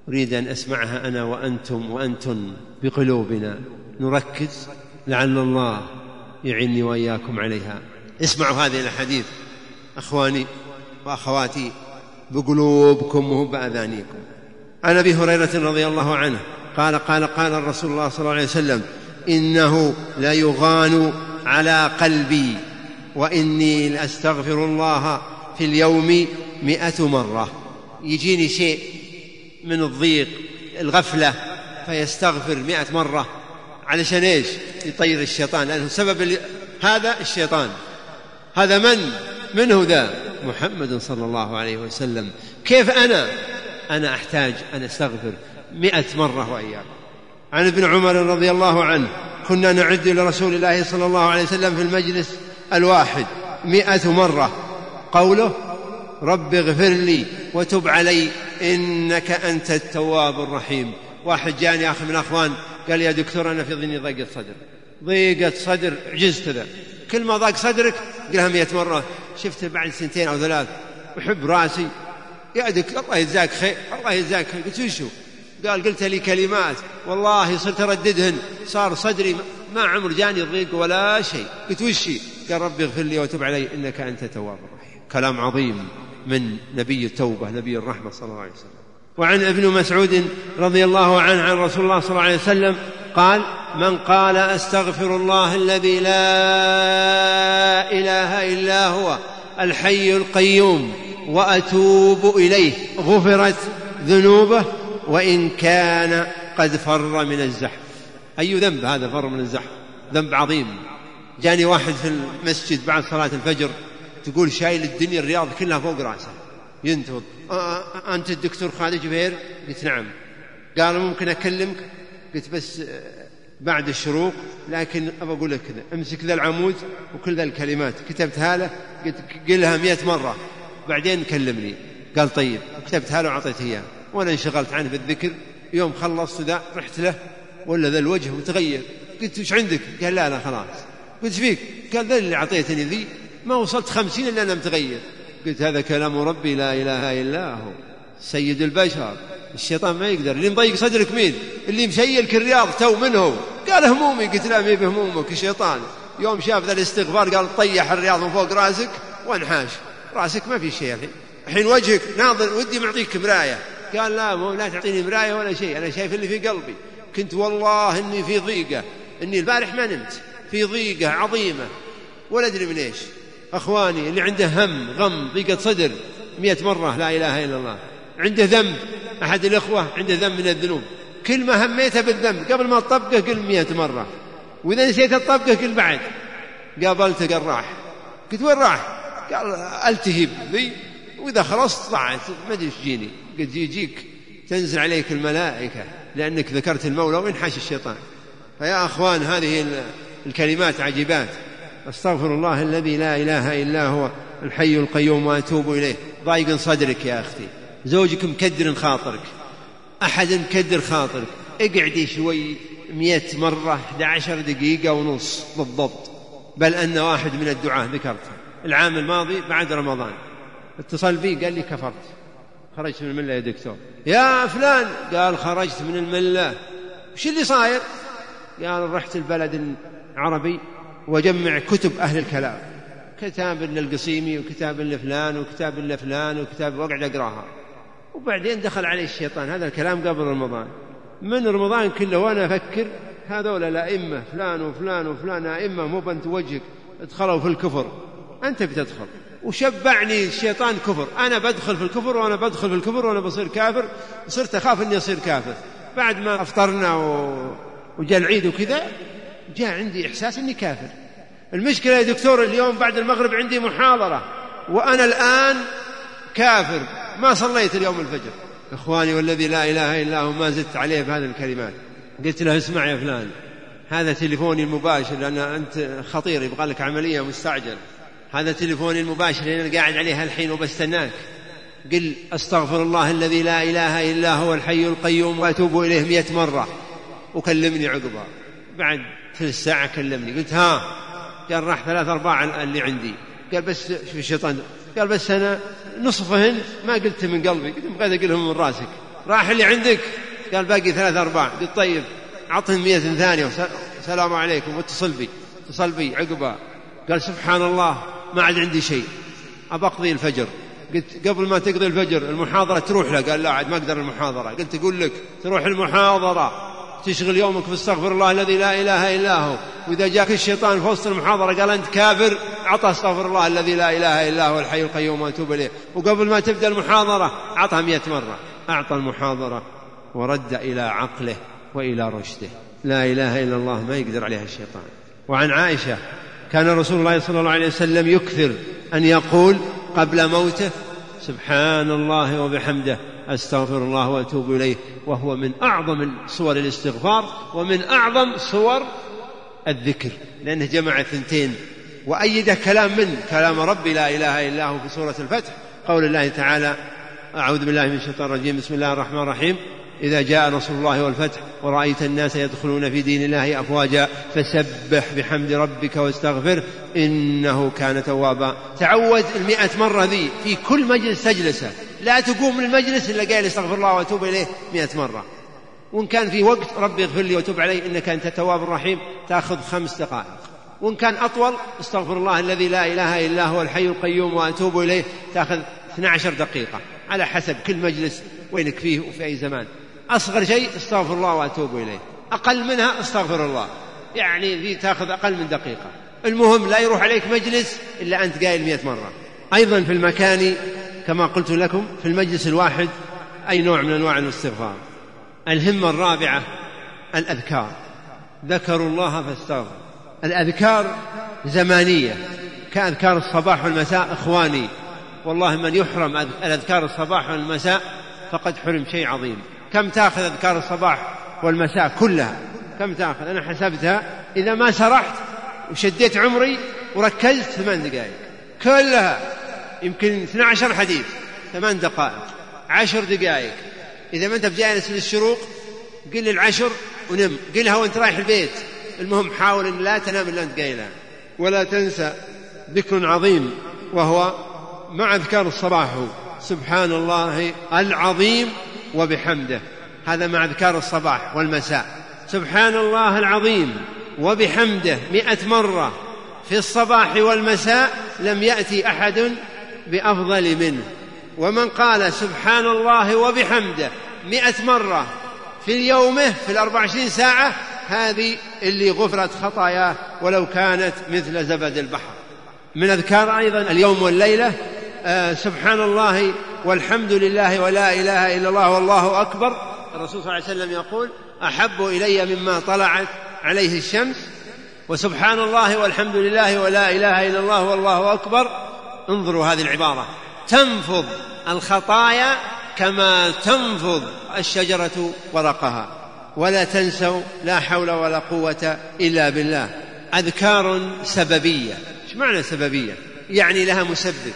أريد أن أسمعها أنا وأنتم وأنتن بقلوبنا، نركز لعل الله يعني وإياكم عليها. اسمعوا هذه الأحاديث أخواني وأخواتي بقلوبكم وهو بأذانيكم. عن أبي هريرة رضي الله عنه قال الرسول الله صلى الله عليه وسلم: إنه لا يغان على قلبي وإني لأستغفر الله في اليوم 100 مرة. يجيني شيء من الضيق الغفلة فيستغفر 100 مرة علشان إيش؟ يطير الشيطان، لأنه سبب هذا الشيطان. هذا من هو ذا؟ محمد صلى الله عليه وسلم. كيف أنا أحتاج أن أستغفر 100 مرة وإياكم. عن ابن عمر رضي الله عنه: كنا نعد لرسول الله صلى الله عليه وسلم في المجلس الواحد 100 مرة قوله: رب اغفر لي وتب علي إنك أنت التواب الرحيم. واحد جاني أخي من أخوان قال: يا دكتور أنا في ضني ضيقة صدر عجزت ذا. كل ما ضاق صدرك قلها 100 مرة. شفت بعد 2 أو 3 أحب راسي، يا دكتور الله يجزاك خير الله يجزاك خير. قلت: وشو؟ قلت لي كلمات والله صرت أرددهن، صار صدري ما عمر جاني ضيق ولا شيء. قلت: وشي؟ قال: ربي اغفر لي وتب علي إنك أنت التواب الرحيم. كلام عظيم من نبي التوبة نبي الرحمة صلى الله عليه وسلم. وعن ابن مسعود رضي الله عنه عن رسول الله صلى الله عليه وسلم قال: من قال أستغفر الله الذي لا إله إلا هو الحي القيوم وأتوب إليه غفرت ذنوبه وإن كان قد فر من الزحف. أي ذنب هذا؟ فر من الزحف، ذنب عظيم. جاني واحد في المسجد بعد صلاة الفجر تقول شايل الدنيا الرياض كلها فوق رأسه ينتفض: أنت الدكتور خالد جبير؟ قلت: نعم. قال: ممكن أكلمك؟ قلت: بس بعد الشروق، لكن أبى أقول لك كذا، امسك ذا العمود وكل ذا الكلمات كتبتها له، قلت قلها 100 مرة بعدين كلمني. قال: طيب. كتبتها له وعطيته إياه، وأنا انشغلت عنه بالذكر. يوم خلصت ذا رحت له ولا ذا الوجه متغير. قلت: وش عندك؟ قال: لا خلاص. قلت: فيك؟ قال: ذا اللي عطيتني ذي ما وصلت 50 إلا أنا متغير. قلت: هذا كلام ربي لا إله إلا هو سيد البشر، الشيطان ما يقدر. اللي مضيق صدرك مين؟ اللي مشيلك الرياض تو منه. قال: همومي. قلت: لا، مي بهمومك، الشيطان يوم شاف ذا الاستغفار قال: طيح الرياض من فوق راسك وانحاش راسك، ما في شيء. الحين وجهك ناظر، ودي معطيك مراية. قال: لا تعطيني مراية ولا شيء، أنا شايف اللي في قلبي. كنت والله إني في ضيقة، إني البارح ما نمت، في ضيقة عظيمة ولا أدري من إيش. أخواني اللي عنده هم غم ضيقة صدر 100 مرة لا إله إلا الله. عنده ذنب، أحد الإخوة عنده ذنب من الذنوب، كل ما هميته بالذنب قبل ما تطبقه قل 100 مرة، وإذا نسيت تطبقه قل بعد. قابلته قال: راح. قلت: وين راح؟ قال: التهب ذي، وإذا خلصت طلعت ما أدري إيش جيني. قلت: يجيك تنزل عليك الملائكة لأنك ذكرت المولى وينحاش الشيطان. فيا أخوان هذه الكلمات عجيبات: أستغفر الله الذي لا إله إلا هو الحي القيوم وأتوب إليه. ضايق صدرك يا أختي، زوجك مكدر خاطرك، أحد مكدر خاطرك، اقعدي شوي 100 مرة 11 دقيقة ونص بالضبط. بل أن واحد من الدعاة ذكرته العام الماضي بعد رمضان اتصل بي قال لي: كفرت، خرجت من الملة يا دكتور. يا فلان، قال: خرجت من الملة. وش اللي صاير؟ قال: رحت البلد العربي وجمع كتب أهل الكلام، كتاب للقصيمي وكتاب لفلان وكتاب لفلان وكتاب، وقعد أقراها. وبعدين دخل عليه الشيطان، هذا الكلام قبل رمضان، من رمضان كله وأنا أفكر هذول الأئمة فلان وفلان وفلان أئمة مو بنت وجهك ادخلوا في الكفر، أنت بتدخل. وشبعني الشيطان كفر، أنا بدخل في الكفر وأنا بدخل في الكفر وأنا بصير كافر. صرت أخاف أني أصير كافر. بعد ما أفطرنا وجاء العيد وكذا جاء عندي إحساس أني كافر. المشكلة يا دكتور اليوم بعد المغرب عندي محاضرة وأنا الآن كافر، ما صليت اليوم الفجر. إخواني والذي لا إله إلا هو ما زدت عليه بهذه الكلمات. قلت له: اسمع يا فلان، هذا تليفوني المباشر لأن أنت خطير يبغى لك عملية مستعجل، هذا تليفوني المباشر أنا قاعد عليها الحين وبستناك. قل: أستغفر الله الذي لا إله إلا هو الحي القيوم وأتوب إليه 100 مرة، وكلمني عقبها. بعد ثلث ساعة كلمني، قلت: ها؟ قال: راح 3-4 اللي عندي. قال: بس شوف الشيطان، قال: بس أنا نصفهن ما قلت من قلبي، قلت بغيت أقولهم من راسك. راح اللي عندك قال باقي 3 4. قلت طيب أعطهم 100 ثانية والسلام عليكم واتصل بي عقبها. قال سبحان الله ما عاد عندي شيء أبقضي الفجر. قلت قبل ما تقضي الفجر المحاضرة تروح له. قال لا عاد ما أقدر المحاضرة. قلت أقول لك تروح المحاضرة تشغل يومك في استغفر الله الذي لا إله إلا هو، وإذا جاك الشيطان في وسط المحاضرة قال أنت كافر أعطى استغفر الله الذي لا إله إلا هو الحي القيوم وأتوب إليه. وقبل ما تبدأ المحاضرة أعطها 100 مرة. أعطى المحاضرة ورد إلى عقله وإلى رشده. لا إله إلا الله ما يقدر عليها الشيطان. وعن عائشة كان رسول الله صلى الله عليه وسلم يكثر أن يقول قبل موته سبحان الله وبحمده أستغفر الله وأتوب إليه، وهو من أعظم صور الاستغفار ومن أعظم صور الذكر، لأنه جمع 2 وأيد كلام ربي لا إله إلا هو في سورة الفتح، قول الله تعالى أعوذ بالله من الشيطان الرجيم بسم الله الرحمن الرحيم إذا جاء نصر الله والفتح ورأيت الناس يدخلون في دين الله أفواجا فسبح بحمد ربك واستغفر إنه كان توابا. تعود 100 مرة ذي في كل مجلس تجلسه، لا تقوم من المجلس إلا قال استغفر الله وأتوب إليه 100 مرة. وإن كان في وقت ربي اغفر لي وتوب علي إنك أنت التواب الرحيم تأخذ 5 دقائق، وإن كان أطول استغفر الله الذي لا إله إلا هو الحي القيوم وأتوب إليه تأخذ 12 دقيقة على حسب كل مجلس وينك فيه وفي أي زمان. أصغر شيء استغفر الله وأتوب إليه، أقل منها استغفر الله، يعني ذي تأخذ أقل من دقيقة. المهم لا يروح عليك مجلس إلا أنت قايل 100 مرة. أيضا في المكان كما قلت لكم في المجلس الواحد أي نوع من أنواع الاستغفار. الهمة الرابعة الأذكار. ذكروا الله فاستغفر. الأذكار زمانية كأذكار الصباح والمساء. إخواني والله من يحرم الأذكار الصباح والمساء فقد حرم شيء عظيم. كم تأخذ أذكار الصباح والمساء كلها؟ كم تأخذ؟ أنا حسبتها إذا ما سرحت وشديت عمري وركزت 8 دقائق كلها، يمكن 12 حديث 8 دقائق 10 دقائق. إذا ما أنت بجالس للشروق قل 10 ونم، قلها وانت رايح البيت. المهم حاول أن لا تنام إلا أنت قايلها. ولا تنسى ذكر عظيم وهو مع أذكار الصباح سبحان الله العظيم وبحمده. هذا مع أذكار الصباح والمساء. سبحان الله العظيم وبحمده 100 مرة في الصباح والمساء لم يأتي أحد بأفضل منه. ومن قال سبحان الله وبحمده 100 مرة في يومه في 24 ساعة هذه اللي غفرت خطاياه ولو كانت مثل زبد البحر. من أذكار أيضا اليوم والليلة سبحان الله والحمد لله ولا إله إلا الله والله أكبر. الرسول صلى الله عليه وسلم يقول أحب إلي مما طلعت عليه الشمس. وسبحان الله والحمد لله ولا إله إلا الله والله أكبر. انظروا هذه العبارة تنفض الخطايا كما تنفض الشجرة ورقها. ولا تنسوا لا حول ولا قوة إلا بالله. أذكار سببية. إيش معنى سببية؟ يعني لها مسبب،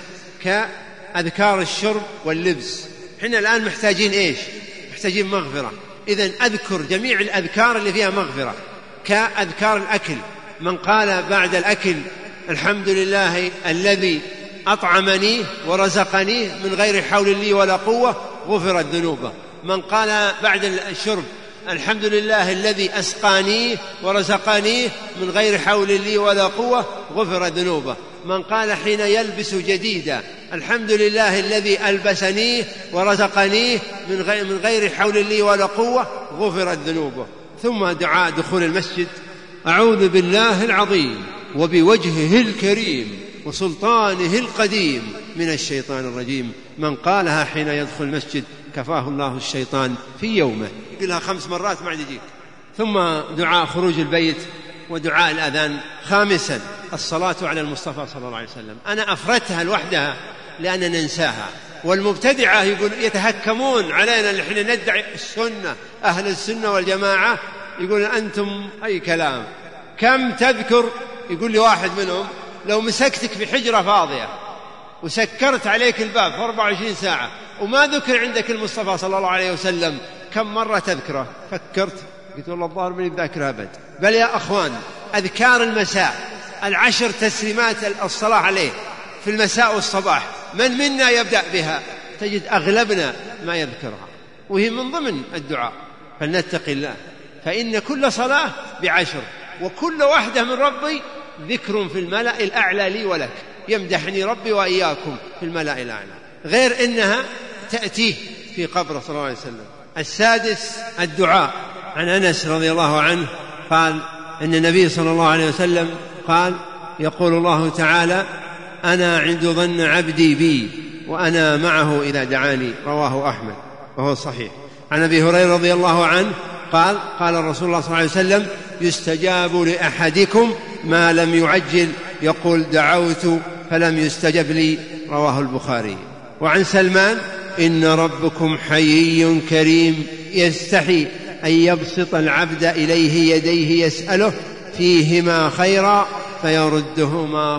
كأذكار الشرب واللبس. حنا الآن محتاجين إيش؟ محتاجين مغفرة. إذن أذكر جميع الأذكار اللي فيها مغفرة. كأذكار الأكل، من قال بعد الأكل الحمد لله الذي أطعمني ورزقني من غير حول لي ولا قوة غفرت ذنوبه. من قال بعد الشرب الحمد لله الذي أسقاني ورزقني من غير حول لي ولا قوة غفرت ذنوبه. من قال حين يلبس جديدا الحمد لله الذي ألبسني ورزقني من غير حول لي ولا قوة غفرت ذنوبه. ثم دعاء دخول المسجد أعوذ بالله العظيم وبوجهه الكريم وسلطانه القديم من الشيطان الرجيم. من قالها حين يدخل المسجد كفاه الله الشيطان في يومه. قلها 5 مرات ما عاد يجيك. ثم دعاء خروج البيت ودعاء الأذان. خامسا الصلاة على المصطفى صلى الله عليه وسلم. أنا أفردتها لوحدها لأننا ننساها، والمبتدعة يقول يتهكمون علينا نحن ندعي السنة أهل السنة والجماعة، يقول أنتم أي كلام. كم تذكر؟ يقول لي واحد منهم لو مسكتك في حجرة فاضية وسكرت عليك الباب في 24 ساعة وما ذكر عندك المصطفى صلى الله عليه وسلم كم مرة تذكره؟ فكرت قلت والله الظاهر مني بذاكرها أبد. بل يا أخوان أذكار المساء 10 تسليمات الصلاة عليه في المساء والصباح من منا يبدأ بها؟ تجد أغلبنا ما يذكرها. وهي من ضمن الدعاء. فلنتق الله، فإن كل صلاة ب10، وكل واحدة من ربي ذكر في الملأ الأعلى لي ولك، يمدحني ربي وإياكم في الملأ الأعلى، غير إنها تأتيه في قبره صلى الله عليه وسلم. السادس الدعاء. عن أنس رضي الله عنه قال إن النبي صلى الله عليه وسلم قال: يقول الله تعالى: أنا عند ظن عبدي بي وأنا معه إذا دعاني. رواه أحمد وهو صحيح. عن أبي هريرة رضي الله عنه قال: قال رسول الله صلى الله عليه وسلم: يستجاب لأحدكم ما لم يعجل، يقول: دعوت فلم يستجب لي. رواه البخاري. وعن سلمان: إن ربكم حيي كريم يستحي أن يبسط العبد إليه يديه يسأله فيهما خيرا فيردهما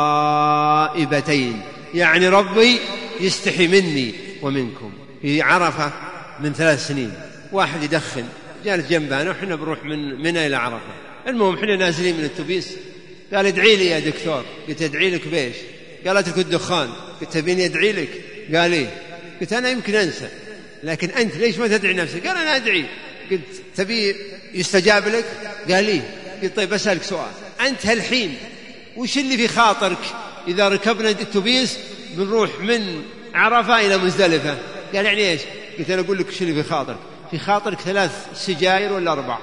خائبتين. يعني ربي يستحي مني ومنكم. في عرفة من 3 سنين واحد يدخن جالس جنبنا وحنا بنروح من منى إلى عرفة. المهم حنا نازلين من التوبيس، قال: ادعي لي يا دكتور. قلت: ادعي لك بيش؟ قال: اترك الدخان. قلت: تبيني ادعي لك؟ قال: ايه. قلت: انا يمكن انسى، لكن انت ليش ما تدعي نفسك؟ قال: انا ادعي. قلت: تبي يستجاب لك؟ قال: لي. قلت: طيب بسألك سؤال، انت هالحين وش اللي في خاطرك اذا ركبنا التوبيس بنروح من عرفة الى مزدلفة؟ قال: يعني ايش؟ قلت: انا اقول لك وش اللي في خاطرك. في خاطرك 3 سجاير ولا 4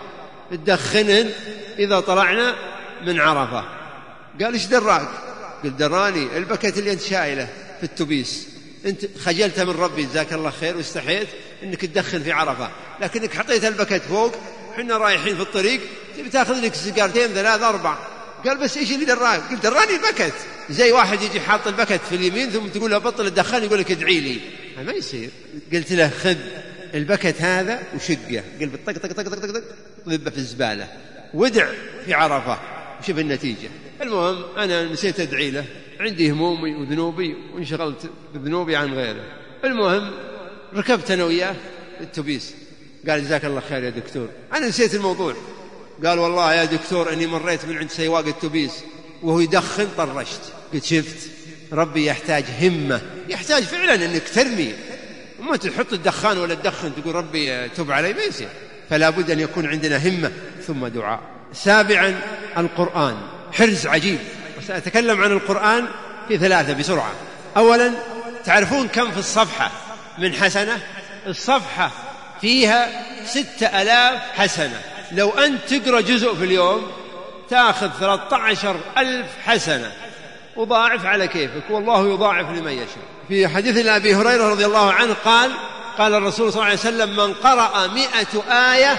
تدخنن إذا طلعنا من عرفة. قال: ايش دراك؟ قلت: دراني البكت اللي انت شايله في التوبيس، انت خجلت من ربي جزاك الله خير واستحيت انك تدخن في عرفة، لكنك حطيت البكت فوق، حنا رايحين في الطريق تبي تاخذ لك سيجارتين 3 4. قال: بس ايش اللي دراك؟ قلت: دراني البكت. زي واحد يجي حاط البكت في اليمين ثم تقول له بطل الدخان يقول لك ادعي لي، ما يصير. قلت له: خذ البكت هذا وشقه، قلت: طق طق طق طق طق ضبه في الزبالة ودع في عرفة وشوف النتيجة. المهم أنا نسيت أدعي له، عندي همومي وذنوبي وانشغلت بذنوبي عن غيره. المهم ركبت أنا وياه التوبيس. قال: جزاك الله خير يا دكتور، أنا نسيت الموضوع. قال: والله يا دكتور أني مريت من عند سواق التوبيس وهو يدخن طرشت. قلت: شفت ربي يحتاج همة، يحتاج فعلا أنك ترمي، وما تحط الدخان ولا تدخن تقول ربي تب علي، ما يصير. فلا بد أن يكون عندنا همة ثم دعاء. 7 القرآن، حرز عجيب. وسأتكلم عن القرآن في 3 بسرعة. أولا، تعرفون كم في الصفحة من حسنة؟ الصفحة فيها 6000 حسنة. لو أنت تقرأ جزء في اليوم تأخذ 13,000 حسنة، وضاعف على كيفك، والله يضاعف لمن يشاء. في حديث أبي هريرة رضي الله عنه قال الرسول صلى الله عليه وسلم: من قرأ 100 آية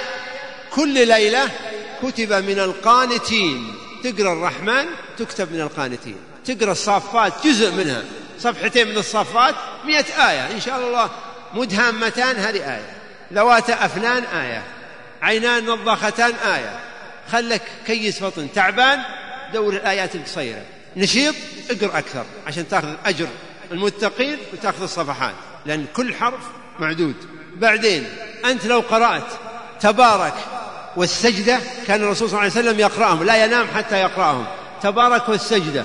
كل ليلة كتب من القانتين. تقرأ الرحمن تكتب من القانتين. تقرأ الصافات جزء منها، صفحتين من الصافات 100 آية إن شاء الله. مدهامتان هذه آية، ذوات أفنان آية، عينان نضاختان آية. خلك كيس بطن تعبان دور الآيات القصيرة. نشيط اقرأ أكثر عشان تأخذ أجر المتقين وتأخذ الصفحات، لأن كل حرف معدود. بعدين أنت لو قرأت تبارك والسجدة، كان الرسول صلى الله عليه وسلم يقرأهم، لا ينام حتى يقرأهم، تبارك والسجدة،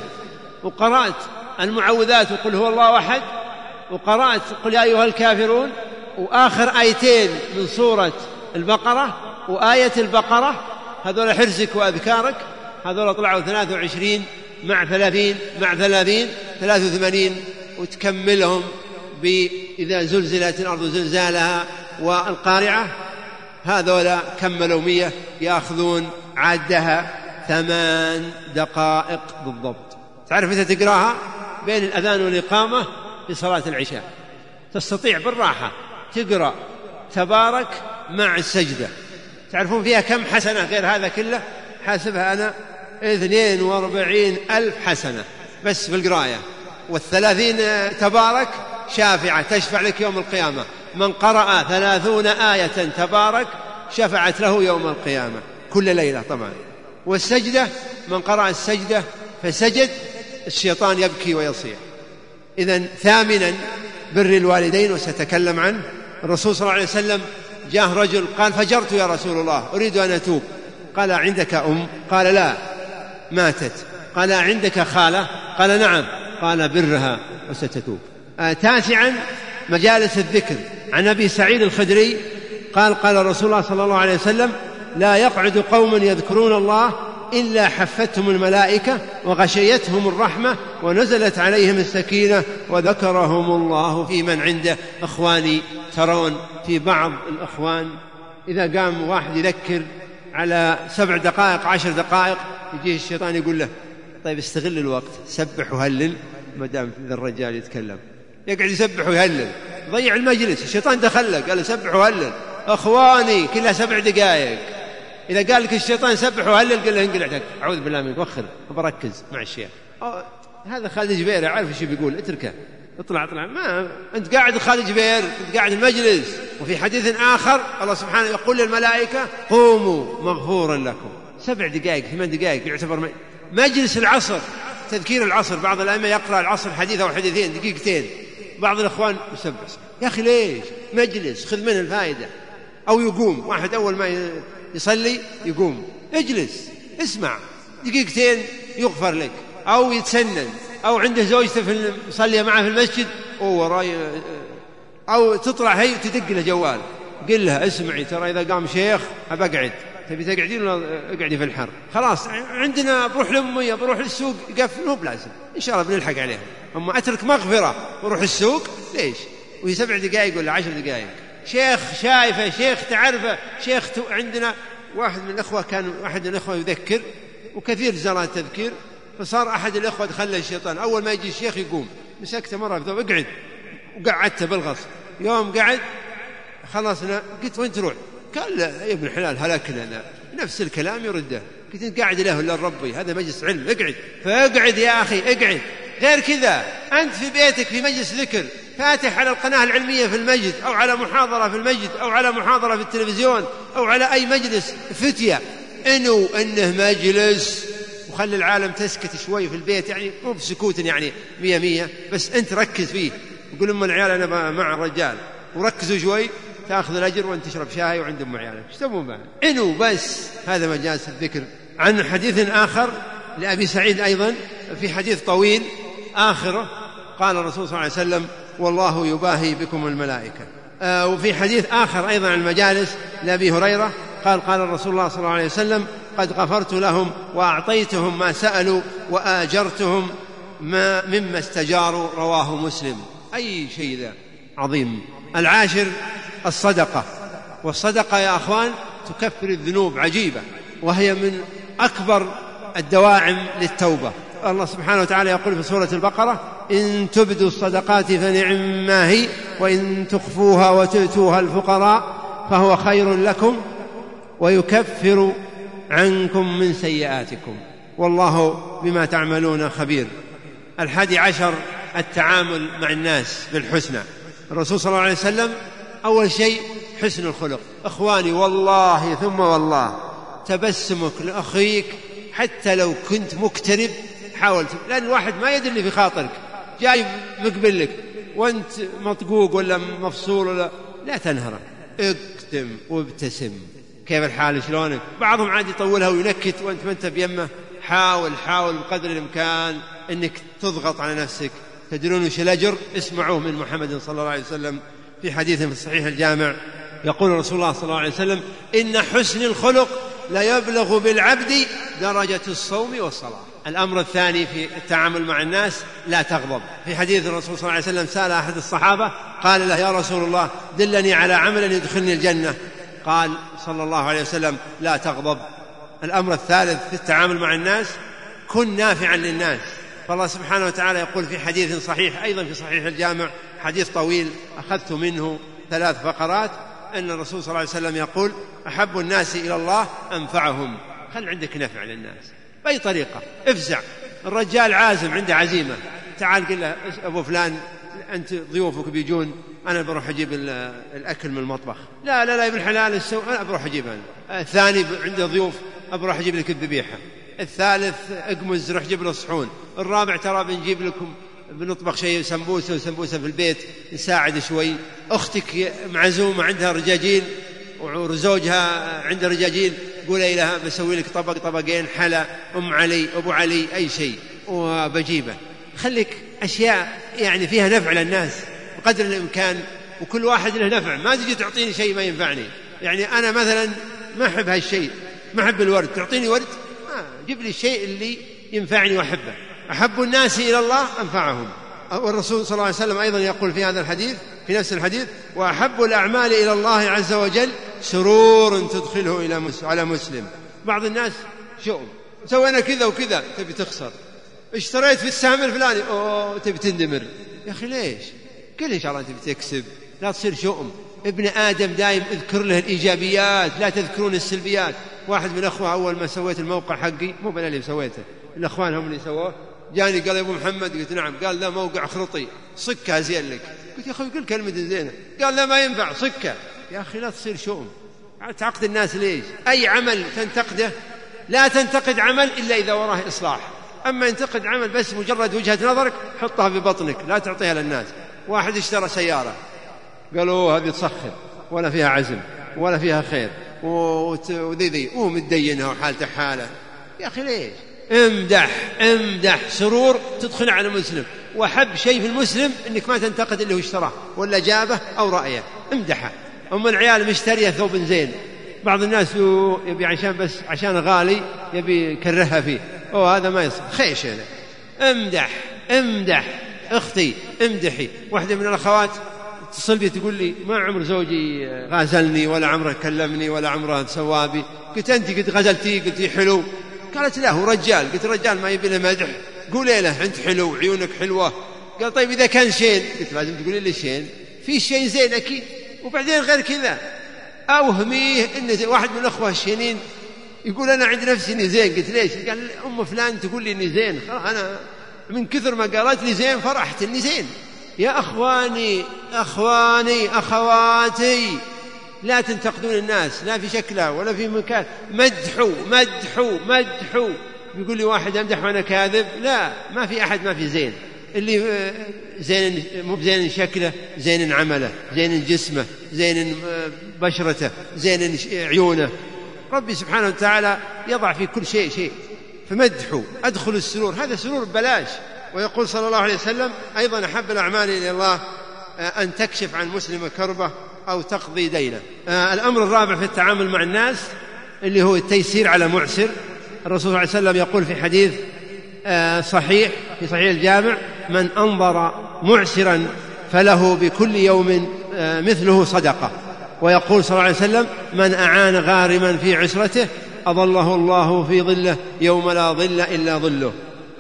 وقرأت المعوذات وقل هو الله أحد، وقرأت قل يا أيها الكافرون، وآخر آيتين من سورة البقرة وآية البقرة، هذول حرزك وأذكارك. هذول طلعوا 23 مع 30 مع 30 83، وتكملهم بإذا زلزلت الأرض زلزالها والقارعة. هذولا كملوا 100 يأخذون عادها 8 دقائق بالضبط. تعرف متى تقراها؟ بين الأذان والإقامة في صلاة العشاء. تستطيع بالراحة تقرأ تبارك مع السجدة. تعرفون فيها كم حسنة غير هذا كله؟ حاسبها أنا 42,000 حسنة بس بالقراءة. 30 تبارك شافعة تشفع لك يوم القيامة. من قرأ 30 آية تبارك شفعت له يوم القيامة كل ليلة طبعا. والسجدة من قرأ السجدة فسجد الشيطان يبكي ويصيح. إذن 8 بر الوالدين، وستكلم عنه. الرسول صلى الله عليه وسلم جاء رجل قال: فجرت يا رسول الله أريد أن أتوب. قال: عندك أم؟ قال: لا ماتت. قال: عندك خالة؟ قال: نعم. قال: برها وستتوب. 9 مجالس الذكر، عن أبي سعيد الخدري قال قال رسول الله صلى الله عليه وسلم: لا يقعد قوم يذكرون الله إلا حفتهم الملائكة وغشيتهم الرحمة ونزلت عليهم السكينة وذكرهم الله في من عنده. إخواني، ترون في بعض الإخوان إذا قام واحد يذكر على 7 دقائق 10 دقائق يجيه الشيطان يقول له: طيب استغل الوقت، سبح وهلل. ما دام ذا الرجال يتكلم يقعد يسبح ويهلل، ضيع المجلس. الشيطان دخل له قال: سبح وهلل. أخواني، كلها 7 دقائق. إذا قال لك الشيطان سبح وهلل قال له: انقلعتك، أعوذ بالله منك، وخر وبركز مع الشيخ. هذا خالد جبير عارف ايش بيقول، اتركه، اطلع. ما أنت قاعد خالد جبير، أنت قاعد المجلس. وفي حديث آخر الله سبحانه يقول للملائكة: قوموا مغفورا لكم. 7 دقائق 8 دقائق يعتبر مجلس العصر، تذكير العصر. بعض الأئمة يقرأ العصر حديث أو حديثين دقيقتين، بعض الإخوان يسبح. يا أخي ليش؟ مجلس، خذ منه الفائدة. أو يقوم واحد أول ما يصلي يقوم، اجلس اسمع دقيقتين يغفر لك. أو يتسنن، أو عنده زوجته يصلي معه في المسجد أو تطلع هي تدق له جوال، قل لها: اسمعي ترى إذا قام شيخ أبقعد، تبي تقعدين ولا اقعدي في الحر؟ خلاص عندنا بروح لأمي، بروح للسوق، يقفل، مو بلازم، إن شاء الله بنلحق عليها. أما أترك مغفرة وروح السوق ليش؟ وهي 7 دقائق ولا 10 دقائق. شيخ شايفه، شيخ تعرفه، شيخ عندنا واحد من الأخوة، كان واحد من الأخوة يذكر وكثير زرع التذكير، فصار أحد الأخوة دخل الشيطان، أول ما يجي الشيخ يقوم، مسكته مرة في ذوق: اقعد، وقعدته بالغصب. يوم قعد خلصنا، قلت: وين تروح؟ قال: لا يا ابن الحلال هلكنا. نفس الكلام يرده. قلت: انت قاعد له الا ربي، هذا مجلس علم، اقعد. فاقعد يا أخي، اقعد. غير كذا أنت في بيتك في مجلس ذكر، فاتح على القناة العلمية في المسجد، أو على محاضرة في المسجد، أو على محاضرة في التلفزيون، أو على أي مجلس فتية، إنه مجلس، وخلي العالم تسكت شوي في البيت، يعني مو بسكوت يعني 100 بس أنت ركز فيه. يقول أم العيال أنا مع الرجال، وركزوا شوي تأخذ الأجر، وأنت تشرب شاي وعند أم عيالك، ايش تبون بعد؟ بس هذا مجالس الذكر. عن حديث آخر لأبي سعيد أيضا، في حديث طويل آخره قال الرسول صلى الله عليه وسلم: والله يباهي بكم الملائكة. وفي حديث آخر أيضا عن المجالس لأبي هريرة قال قال الرسول الله صلى الله عليه وسلم: قد غفرت لهم وأعطيتهم ما سألوا وآجرتهم مما استجاروا. رواه مسلم. أي شيء ذا عظيم. 10 الصدقة. والصدقة يا أخوان تكفر الذنوب عجيبة، وهي من أكبر الدواعم للتوبة. الله سبحانه وتعالى يقول في سورة البقرة: إن تبدوا الصدقات فنعم ما هي، وإن تخفوها وتؤتوها الفقراء فهو خير لكم ويكفر عنكم من سيئاتكم والله بما تعملون خبير. 11 التعامل مع الناس بالحسنى. الرسول صلى الله عليه وسلم أول شيء حسن الخلق. إخواني، والله ثم والله تبسمك لأخيك حتى لو كنت مكترب حاول، لأن الواحد ما يدري اللي في خاطرك، جاي مقبل لك وانت مطقوق ولا مفصول ولا، لا تنهره، اكتم وابتسم. كيف الحال، شلونك؟ بعضهم عاد يطولها وينكت وانت ما انت بيمه. حاول بقدر الإمكان انك تضغط على نفسك. تدرون وش الأجر؟ اسمعوه من محمد صلى الله عليه وسلم في حديث في الصحيح الجامع، يقول رسول الله صلى الله عليه وسلم: إن حسن الخلق لا يبلغ بالعبد درجة الصوم والصلاة. الأمر الثاني في التعامل مع الناس: لا تغضب. في حديث الرسول صلى الله عليه وسلم سأل أحد الصحابة قال له: يا رسول الله دلني على عمل يدخلني الجنة. قال صلى الله عليه وسلم: لا تغضب. الأمر الثالث في التعامل مع الناس: كن نافعا للناس. فالله سبحانه وتعالى يقول في حديث صحيح أيضا في صحيح الجامع، حديث طويل أخذت منه 3 فقرات، أن الرسول صلى الله عليه وسلم يقول: أحب الناس إلى الله أنفعهم. خل عندك نفع للناس بأي طريقة، افزع. الرجال عازم عنده عزيمة، تعال قل له: أبو فلان أنت ضيوفك بيجون، أنا بروح أجيب الأكل من المطبخ. لا يا ابن الحلال، أنا بروح أجيب أنا. الثاني عنده ضيوف، بروح أجيب لك الذبيحة. الثالث اقمز روح جيب له الصحون. الرابع ترى بنجيب لكم بنطبخ شيء سمبوسة في البيت نساعد شوي. أختك معزومة عندها رجاجيل وزوجها عنده رجاجيل، قولي لها بسوي لك طبقين حلا، أم علي، أبو علي، أي شيء وبجيبه. خليك أشياء يعني فيها نفع للناس بقدر الإمكان. وكل واحد له نفع، ما تجي تعطيني شيء ما ينفعني. يعني أنا مثلا ما أحب هالشيء، ما أحب الورد، تعطيني ورد؟ جيب لي الشيء اللي ينفعني وأحبه. أحب الناس إلى الله أنفعهم. والرسول صلى الله عليه وسلم أيضا يقول في هذا الحديث، في نفس الحديث: وأحب الأعمال إلى الله عز وجل سرور تدخله على مسلم. بعض الناس شؤم، سوينا كذا وكذا تبي تخسر، اشتريت في السهم الفلاني تبي تندمر. يا أخي ليش؟ كل إن شاء الله تبي تكسب، لا تصير شؤم. ابن آدم دائم اذكر له الإيجابيات، لا تذكرون السلبيات. واحد من الأخوة أول ما سويت الموقع حقي، مو أنا اللي سويته، الأخوان هم اللي سووه، جاني قال: يا أبو محمد. قلت: نعم. قال: لا، موقع خرطي، صكها زين لك. قلت: يا أخي قل كلمة زينة. قال: لا، ما ينفع، صكها. يا أخي لا تصير شؤم، تعقد الناس ليش؟ أي عمل تنتقده لا تنتقد عمل إلا إذا وراه إصلاح. أما ينتقد عمل بس مجرد وجهة نظرك، حطها في بطنك، لا تعطيها للناس. واحد اشترى سيارة، قالوا: هذه تصخر ولا فيها عزم ولا فيها خير وذي ومتدينها وحالته حالة. يا أخي ليش؟ امدح سرور تدخل على المسلم. وحب شيء في المسلم إنك ما تنتقد اللي هو اشتراه ولا جابه أو رأيه، امدحه. أما العيال مشتريه ثوب زين، بعض الناس يبي عشان غالي يبي يكرهها فيه، هذا ما يصير، خيش هذا. امدح أختي، امدحي. واحدة من الأخوات اتصل بي تقول لي: ما عمر زوجي غازلني ولا عمره كلمني ولا عمره سوابي. قلت: أنت قلت غزلتي، قلت حلو. قالت: لا، هو رجال. قلت: رجال ما يبي له مدح، قولي له أنت حلو، عيونك حلوة. قال: طيب إذا كان شين. قلت: لازم تقولي لي شين، في شيء زين أكيد، وبعدين غير كذا. أوهميه إن واحد من الأخوة الشينين يقول: أنا عند نفسي إني زين. قلت: ليش؟ قال: أم فلان تقول لي إني زين، خلاص أنا من كثر ما قالت لي زين فرحت إني زين. يا أخواني أخواتي، لا تنتقدون الناس، لا في شكلها ولا في مكان. مدحوا. يقول لي واحد: أمدح وأنا كاذب. لا، ما في أحد ما في زين. اللي زين مو بزين شكله، زين عمله، زين جسمه، زين بشرته، زين عيونه. ربي سبحانه وتعالى يضع في كل شيء. فمدحوا، أدخل السرور، هذا سرور ببلاش. ويقول صلى الله عليه وسلم أيضا: أحب الأعمال إلى الله أن تكشف عن مسلم كربة أو تقضي دينه. الأمر الرابع في التعامل مع الناس اللي هو التيسير على معسر. الرسول صلى الله عليه وسلم يقول في حديث صحيح في صحيح الجامع: من أنظر معسرا فله بكل يوم مثله صدقة. ويقول صلى الله عليه وسلم: من أعان غارما في عسرته أظله الله في ظله يوم لا ظل إلا ظله.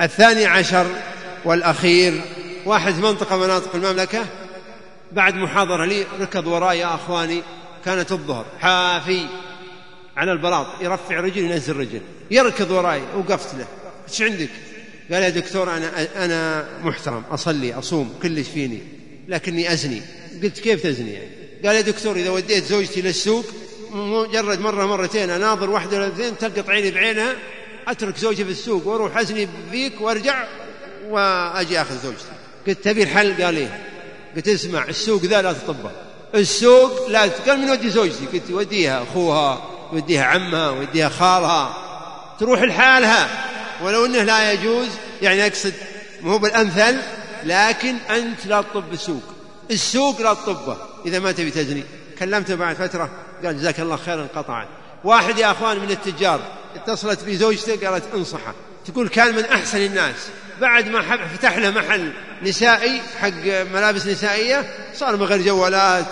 12 والأخير، واحد منطقة مناطق المملكة بعد محاضرة لي ركض وراي يا أخواني، كانت الظهر، حافي على البلاط، يرفع رجل ينزل رجل، يركض وراي. وقفت له: ايش عندك؟ قال: يا دكتور أنا محترم، أصلي أصوم كلش فيني، لكني أزني. قلت: كيف تزني يعني؟ قال: يا دكتور إذا وديت زوجتي للسوق مجرد مرة مرتين أناظر واحدة ولا اثنين تلقط عيني بعينها، أترك زوجي في السوق وأروح أزني فيك وأرجع وأجي أخذ زوجتي. قلت: تبي الحل؟ قال: إيه. قلت: اسمع، السوق ذا لا تطبه، السوق لا. قال: من ودي زوجتي؟ قلت: وديها أخوها، وديها عمها، وديها خالها، تروح لحالها، ولو أنه لا يجوز، يعني أقصد مو بالأمثل، لكن أنت لا تطب السوق لا تطبه إذا ما تبي تزني. كلمته بعد فترة قال: جزاك الله خيرا، انقطعت. واحد يا أخوان من التجار اتصلت بزوجته قالت: انصحه، تقول كان من أحسن الناس، بعد ما فتح له محل نسائي حق ملابس نسائية صار من غير جوالات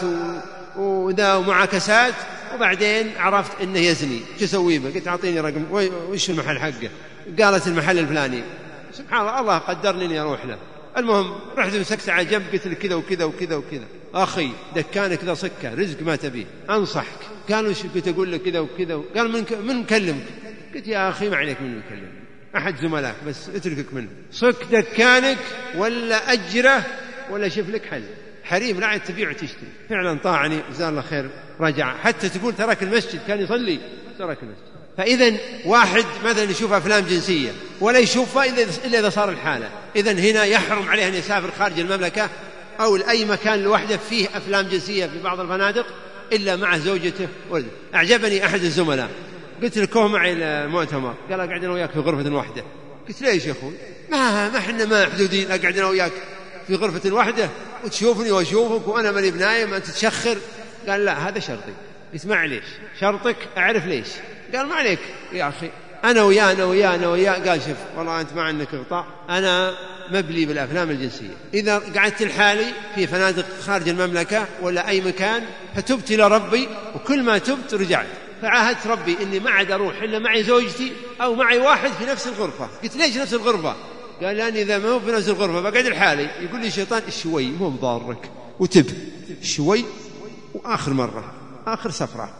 وذا ومعاكسات، وبعدين عرفت انه يزني. شو اسوي به؟ قلت: اعطيني رقم. وش المحل حقه؟ قالت: المحل الفلاني. سبحان الله قدرني اني اروح له. المهم رحت مسكت على جنب، قلت له: كذا وكذا وكذا وكذا، اخي دكانك ذا سكه، رزق ما تبيه، انصحك. قالوا: شو؟ قلت: اقول لك كذا وكذا. قال: من مكلمك؟ قلت: يا اخي ما عليك من مكلمك، احد زملائك، بس اتركك منه، صك دكانك ولا اجره ولا شوف لك حل. حريم، لا تبيع وتشتري. فعلا طاعني جزاه الله خير، رجع. حتى تقول ترك المسجد، كان يصلي ترك المسجد. فإذا واحد مثلا يشوف أفلام جنسية ولا يشوفها إلا إذا صار الحالة، إذن هنا يحرم عليه أن يسافر خارج المملكة أو لأي مكان لوحده فيه أفلام جنسية في بعض الفنادق إلا مع زوجته ولده. أعجبني أحد الزملاء، قلت له: معي المؤتمر. قال: أقعد أنا وياك في غرفة واحدة. قلت: ليش يا أخوي؟ ما حنا ما حدودين، أقعد أنا وياك في غرفة واحدة. وتشوفني وأشوفك وأنا ماني بنايم أنت تشخر. قال لا هذا شرطي. قلت معليش شرطك أعرف ليش. قال ما عليك يا أخي أنا ويا. قال شوف والله أنت ما عندك غطاء، أنا مبلي بالأفلام الجنسية، إذا قعدت لحالي في فنادق خارج المملكة ولا أي مكان فتبت إلى ربي، وكل ما تبت رجعت، فعاهدت ربي إني ما عاد أروح إلا معي زوجتي أو معي واحد في نفس الغرفة. قلت ليش نفس الغرفة؟ قال لأني إذا ما هو في نفس الغرفة بقعد لحالي يقول لي الشيطان شوي مو مضارك وتب شوي، وآخر مرة آخر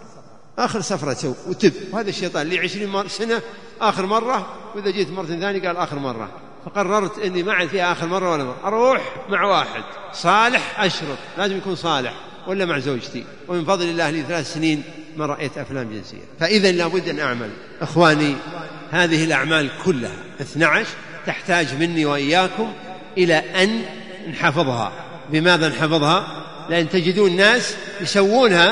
سفرة سوء وتب. وهذا الشيطان لي 20 سنة آخر مرة، وإذا جيت مرة ثانية قال آخر مرة. فقررت إني ما عاد فيها آخر مرة ولا مرة، أروح مع واحد صالح أشرط، لازم يكون صالح، ولا مع زوجتي. ومن فضل الله لي 3 سنين ما رأيت أفلام جنسية. فإذا لابد أن أعمل. إخواني هذه الأعمال كلها 12 تحتاج مني وإياكم إلى أن نحفظها. بماذا نحفظها؟ لأن تجدون الناس يسوونها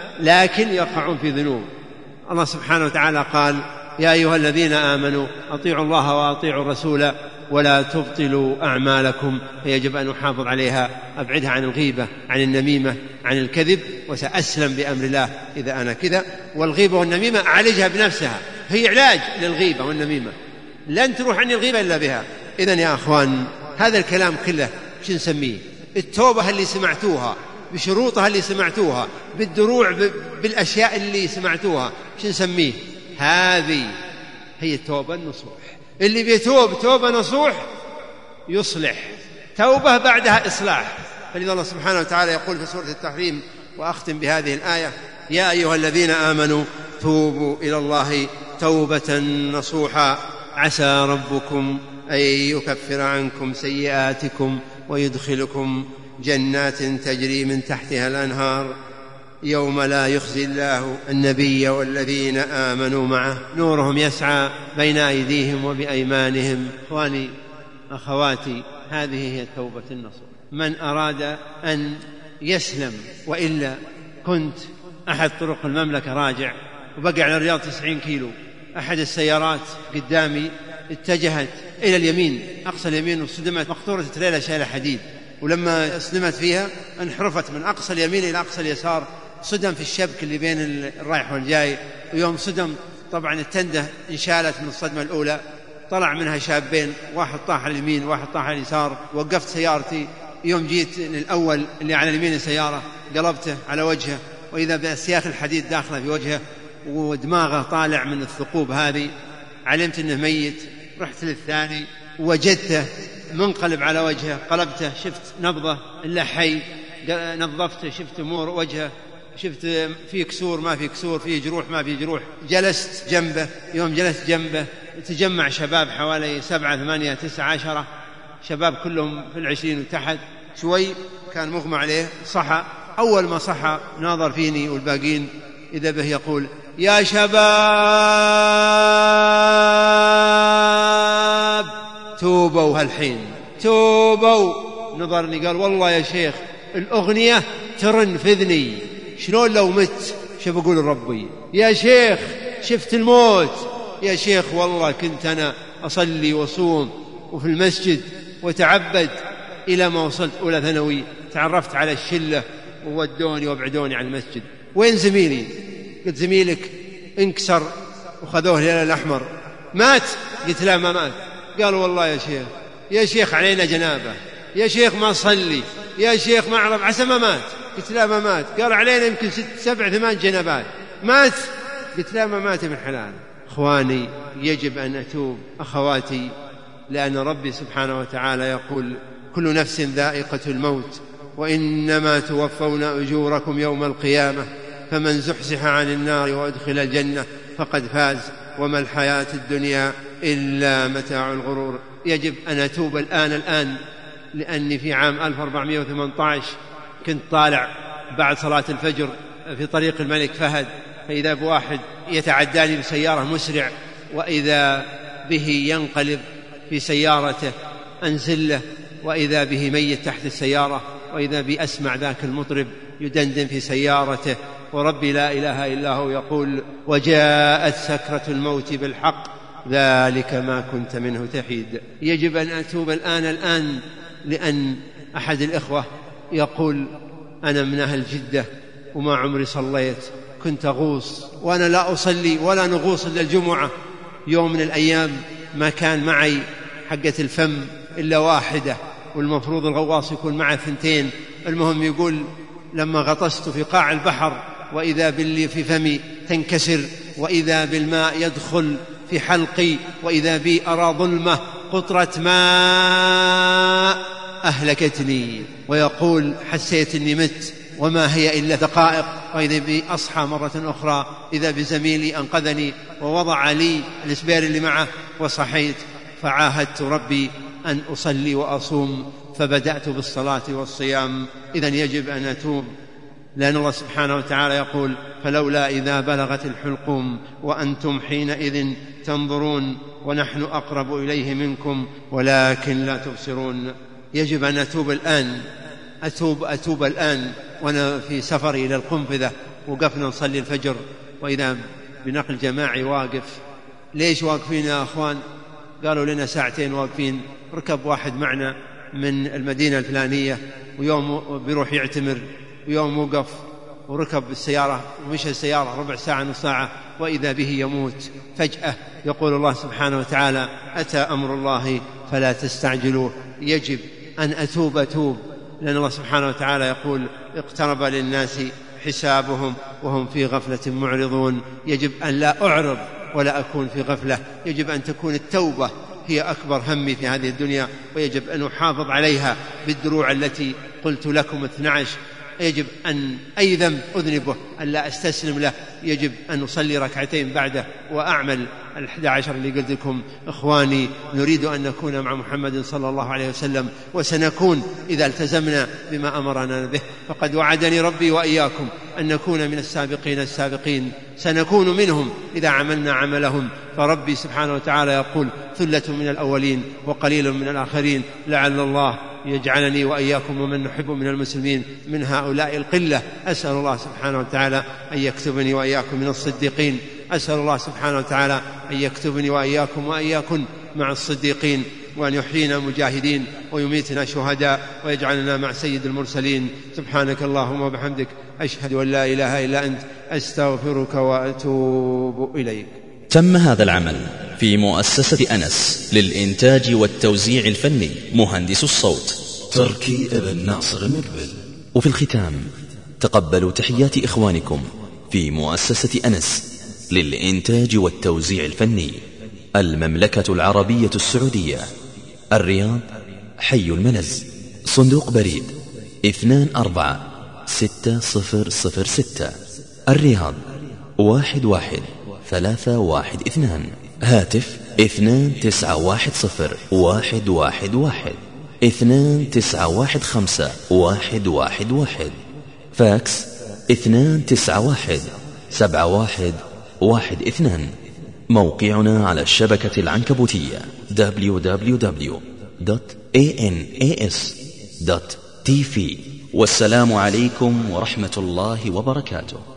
لكن يقعون في ذنوب. الله سبحانه وتعالى قال يا أيها الذين آمنوا أطيعوا الله وأطيعوا الرسول ولا تبطلوا أعمالكم. فيجب أن نحافظ عليها، أبعدها عن الغيبة، عن النميمة، عن الكذب، وسأسلم بأمر الله إذا أنا كذا. والغيبة والنميمة أعالجها بنفسها، هي علاج للغيبة والنميمة، لن تروح عني الغيبة إلا بها. إذن يا أخوان هذا الكلام كله شو نسميه؟ التوبة اللي سمعتوها بشروطها اللي سمعتوها بالدروع بالأشياء اللي سمعتوها شو نسميه؟ هذه هي التوبة النصوح. اللي بيتوب توبة نصوح يصلح، توبة بعدها إصلاح. فلذا الله سبحانه وتعالى يقول في سورة التحريم، وأختم بهذه الآية: يا أيها الذين آمنوا توبوا إلى الله توبة نصوحا عسى ربكم أن يكفر عنكم سيئاتكم ويدخلكم جنات تجري من تحتها الأنهار يوم لا يخزي الله النبي والذين آمنوا معه نورهم يسعى بين أيديهم وبأيمانهم. إخواني أخواتي هذه هي التوبة النصوح. من أراد أن يسلم، وإلا كنت أحد طرق المملكة راجع وبقى على الرياض 90 كيلو، أحد السيارات قدامي اتجهت إلى اليمين أقصى اليمين وصدمت مقطورة تريلا شايلة حديد، ولما صدمت فيها انحرفت من أقصى اليمين إلى أقصى اليسار، صدم في الشبك اللي بين الرايح والجاي. ويوم صدم طبعا التندة انشالت من الصدمة الأولى، طلع منها شابين، واحد طاح على اليمين واحد طاح على اليسار. وقفت سيارتي، يوم جيت للأول اللي على اليمين السيارة قلبته على وجهه، وإذا بأسياخ الحديد داخله في وجهه ودماغه طالع من الثقوب هذه، علمت أنه ميت. رحت للثاني وجدته منقلب على وجهه، قلبته شفت نبضه إلا حي، نظفته شفت أمور وجهه، شفت فيه كسور ما فيه كسور، فيه جروح ما فيه جروح. جلست جنبه، يوم جلست جنبه تجمع شباب حوالي 7 8 9 10 شباب كلهم في 20 وتحت. شوي كان مغمى عليه، صحى. أول ما صحى ناظر فيني والباقين، إذا به يقول يا شباب توبوا هالحين توبوا. نظرني قال والله يا شيخ الأغنية ترن في ذني، شلون لو مت شو بقول ربي؟ يا شيخ شفت الموت، يا شيخ والله كنت أنا أصلي وصوم وفي المسجد وتعبد إلى ما وصلت أولى ثانوي، تعرفت على الشلة وودوني وابعدوني عن المسجد. وين زميلي؟ قلت زميلك انكسر وخذوه الهلال الأحمر. مات؟ قلت لا ما مات. قال والله يا شيخ علينا جنابه، يا شيخ ما صلي، يا شيخ ما أعرف، عسى ما مات. قلت لا ما مات. قال علينا يمكن 6 7 8 جنابات. مات؟ قلت لا ما مات من حلال. إخواني يجب أن أتوب. أخواتي، لأن ربي سبحانه وتعالى يقول كل نفس ذائقة الموت وإنما توفون أجوركم يوم القيامة فمن زحزح عن النار وأدخل الجنة فقد فاز وما الحياة الدنيا إلا متاع الغرور. يجب أن أتوب الآن، لأني في عام 1418 كنت طالع بعد صلاة الفجر في طريق الملك فهد، فإذا بواحد يتعداني بسيارة مسرع، وإذا به ينقلب في سيارته، أنزل له وإذا به ميت تحت السيارة، وإذا بي أسمع ذاك المطرب يدندن في سيارته، وربي لا إله إلا هو يقول وجاءت سكرة الموت بالحق ذلك ما كنت منه تحيد. يجب أن أتوب الآن، لأن أحد الإخوة يقول أنا من أهل جدة وما عمري صليت، كنت أغوص وأنا لا أصلي ولا نغوص إلا الجمعة. يوم من الأيام ما كان معي حقة الفم إلا واحدة، والمفروض الغواص يكون معه 2. المهم يقول لما غطست في قاع البحر وإذا باللي في فمي تنكسر، وإذا بالماء يدخل في حلقي، وإذا بي أرى ظلمة قطرة ماء أهلكتني، ويقول حسيت أني مت وما هي إلا دقائق، وإذا بي أصحى مرة أخرى إذا بزميلي أنقذني ووضع لي الإسبير اللي معه وصحيت. فعاهدت ربي أن أصلي وأصوم، فبدأت بالصلاة والصيام. إذن يجب أن أتوب، لأن الله سبحانه وتعالى يقول فلولا إذا بلغت الحلقوم وأنتم حينئذ تنظرون ونحن أقرب إليه منكم ولكن لا تبصرون. يجب أن أتوب الآن، أتوب الآن. وأنا في سفري إلى القنفذة وقفنا نصلي الفجر وإذا بنقل جماعي واقف. ليش واقفين يا أخوان؟ قالوا لنا 2 ساعة واقفين. ركب واحد معنا من المدينة الفلانية ويوم بيروح يعتمر، ويوم وقف وركب السيارة ومشى السيارة 1/4 ساعة نص ساعة وإذا به يموت فجأة. يقول الله سبحانه وتعالى أتى أمر الله فلا تستعجلوه. يجب أن أتوب، لأن الله سبحانه وتعالى يقول اقترب للناس حسابهم وهم في غفلة معرضون. يجب أن لا أعرض ولا أكون في غفلة. يجب أن تكون التوبة هي أكبر همي في هذه الدنيا، ويجب أن أحافظ عليها بالدروع التي قلت لكم 12. يجب أن أي ذنب أذنبه أن لا أستسلم له، يجب أن أصلي 2 ركعتين بعده وأعمل 11 اللي قلت لكم. إخواني، نريد أن نكون مع محمد صلى الله عليه وسلم، وسنكون إذا التزمنا بما أمرنا به. فقد وعدني ربي وإياكم أن نكون من السابقين السابقين، سنكون منهم إذا عملنا عملهم. فربي سبحانه وتعالى يقول ثلة من الأولين وقليل من الآخرين. لعل الله يجعلني وإياكم ومن نحب من المسلمين من هؤلاء القلة. أسأل الله سبحانه وتعالى أن يكتبني وإياكم من الصديقين. أسأل الله سبحانه وتعالى أن يكتبني وإياكم وإياكم مع الصديقين، وأن يحيينا مجاهدين ويميتنا شهداء ويجعلنا مع سيد المرسلين. سبحانك اللهم وبحمدك، أشهد أن لا إله إلا أنت، أستغفرك وأتوب إليك. تم هذا العمل في مؤسسة أنس للإنتاج والتوزيع الفني، مهندس الصوت تركي ابن ناصر مقبل. وفي الختام تقبلوا تحيات إخوانكم في مؤسسة أنس للإنتاج والتوزيع الفني، المملكة العربية السعودية، الرياض، حي المنز، صندوق بريد 246006، الرياض 11312، هاتف 291011129151، 29151111، فاكس 2917112. موقعنا على الشبكة العنكبوتية www.anas.tv. والسلام عليكم ورحمة الله وبركاته.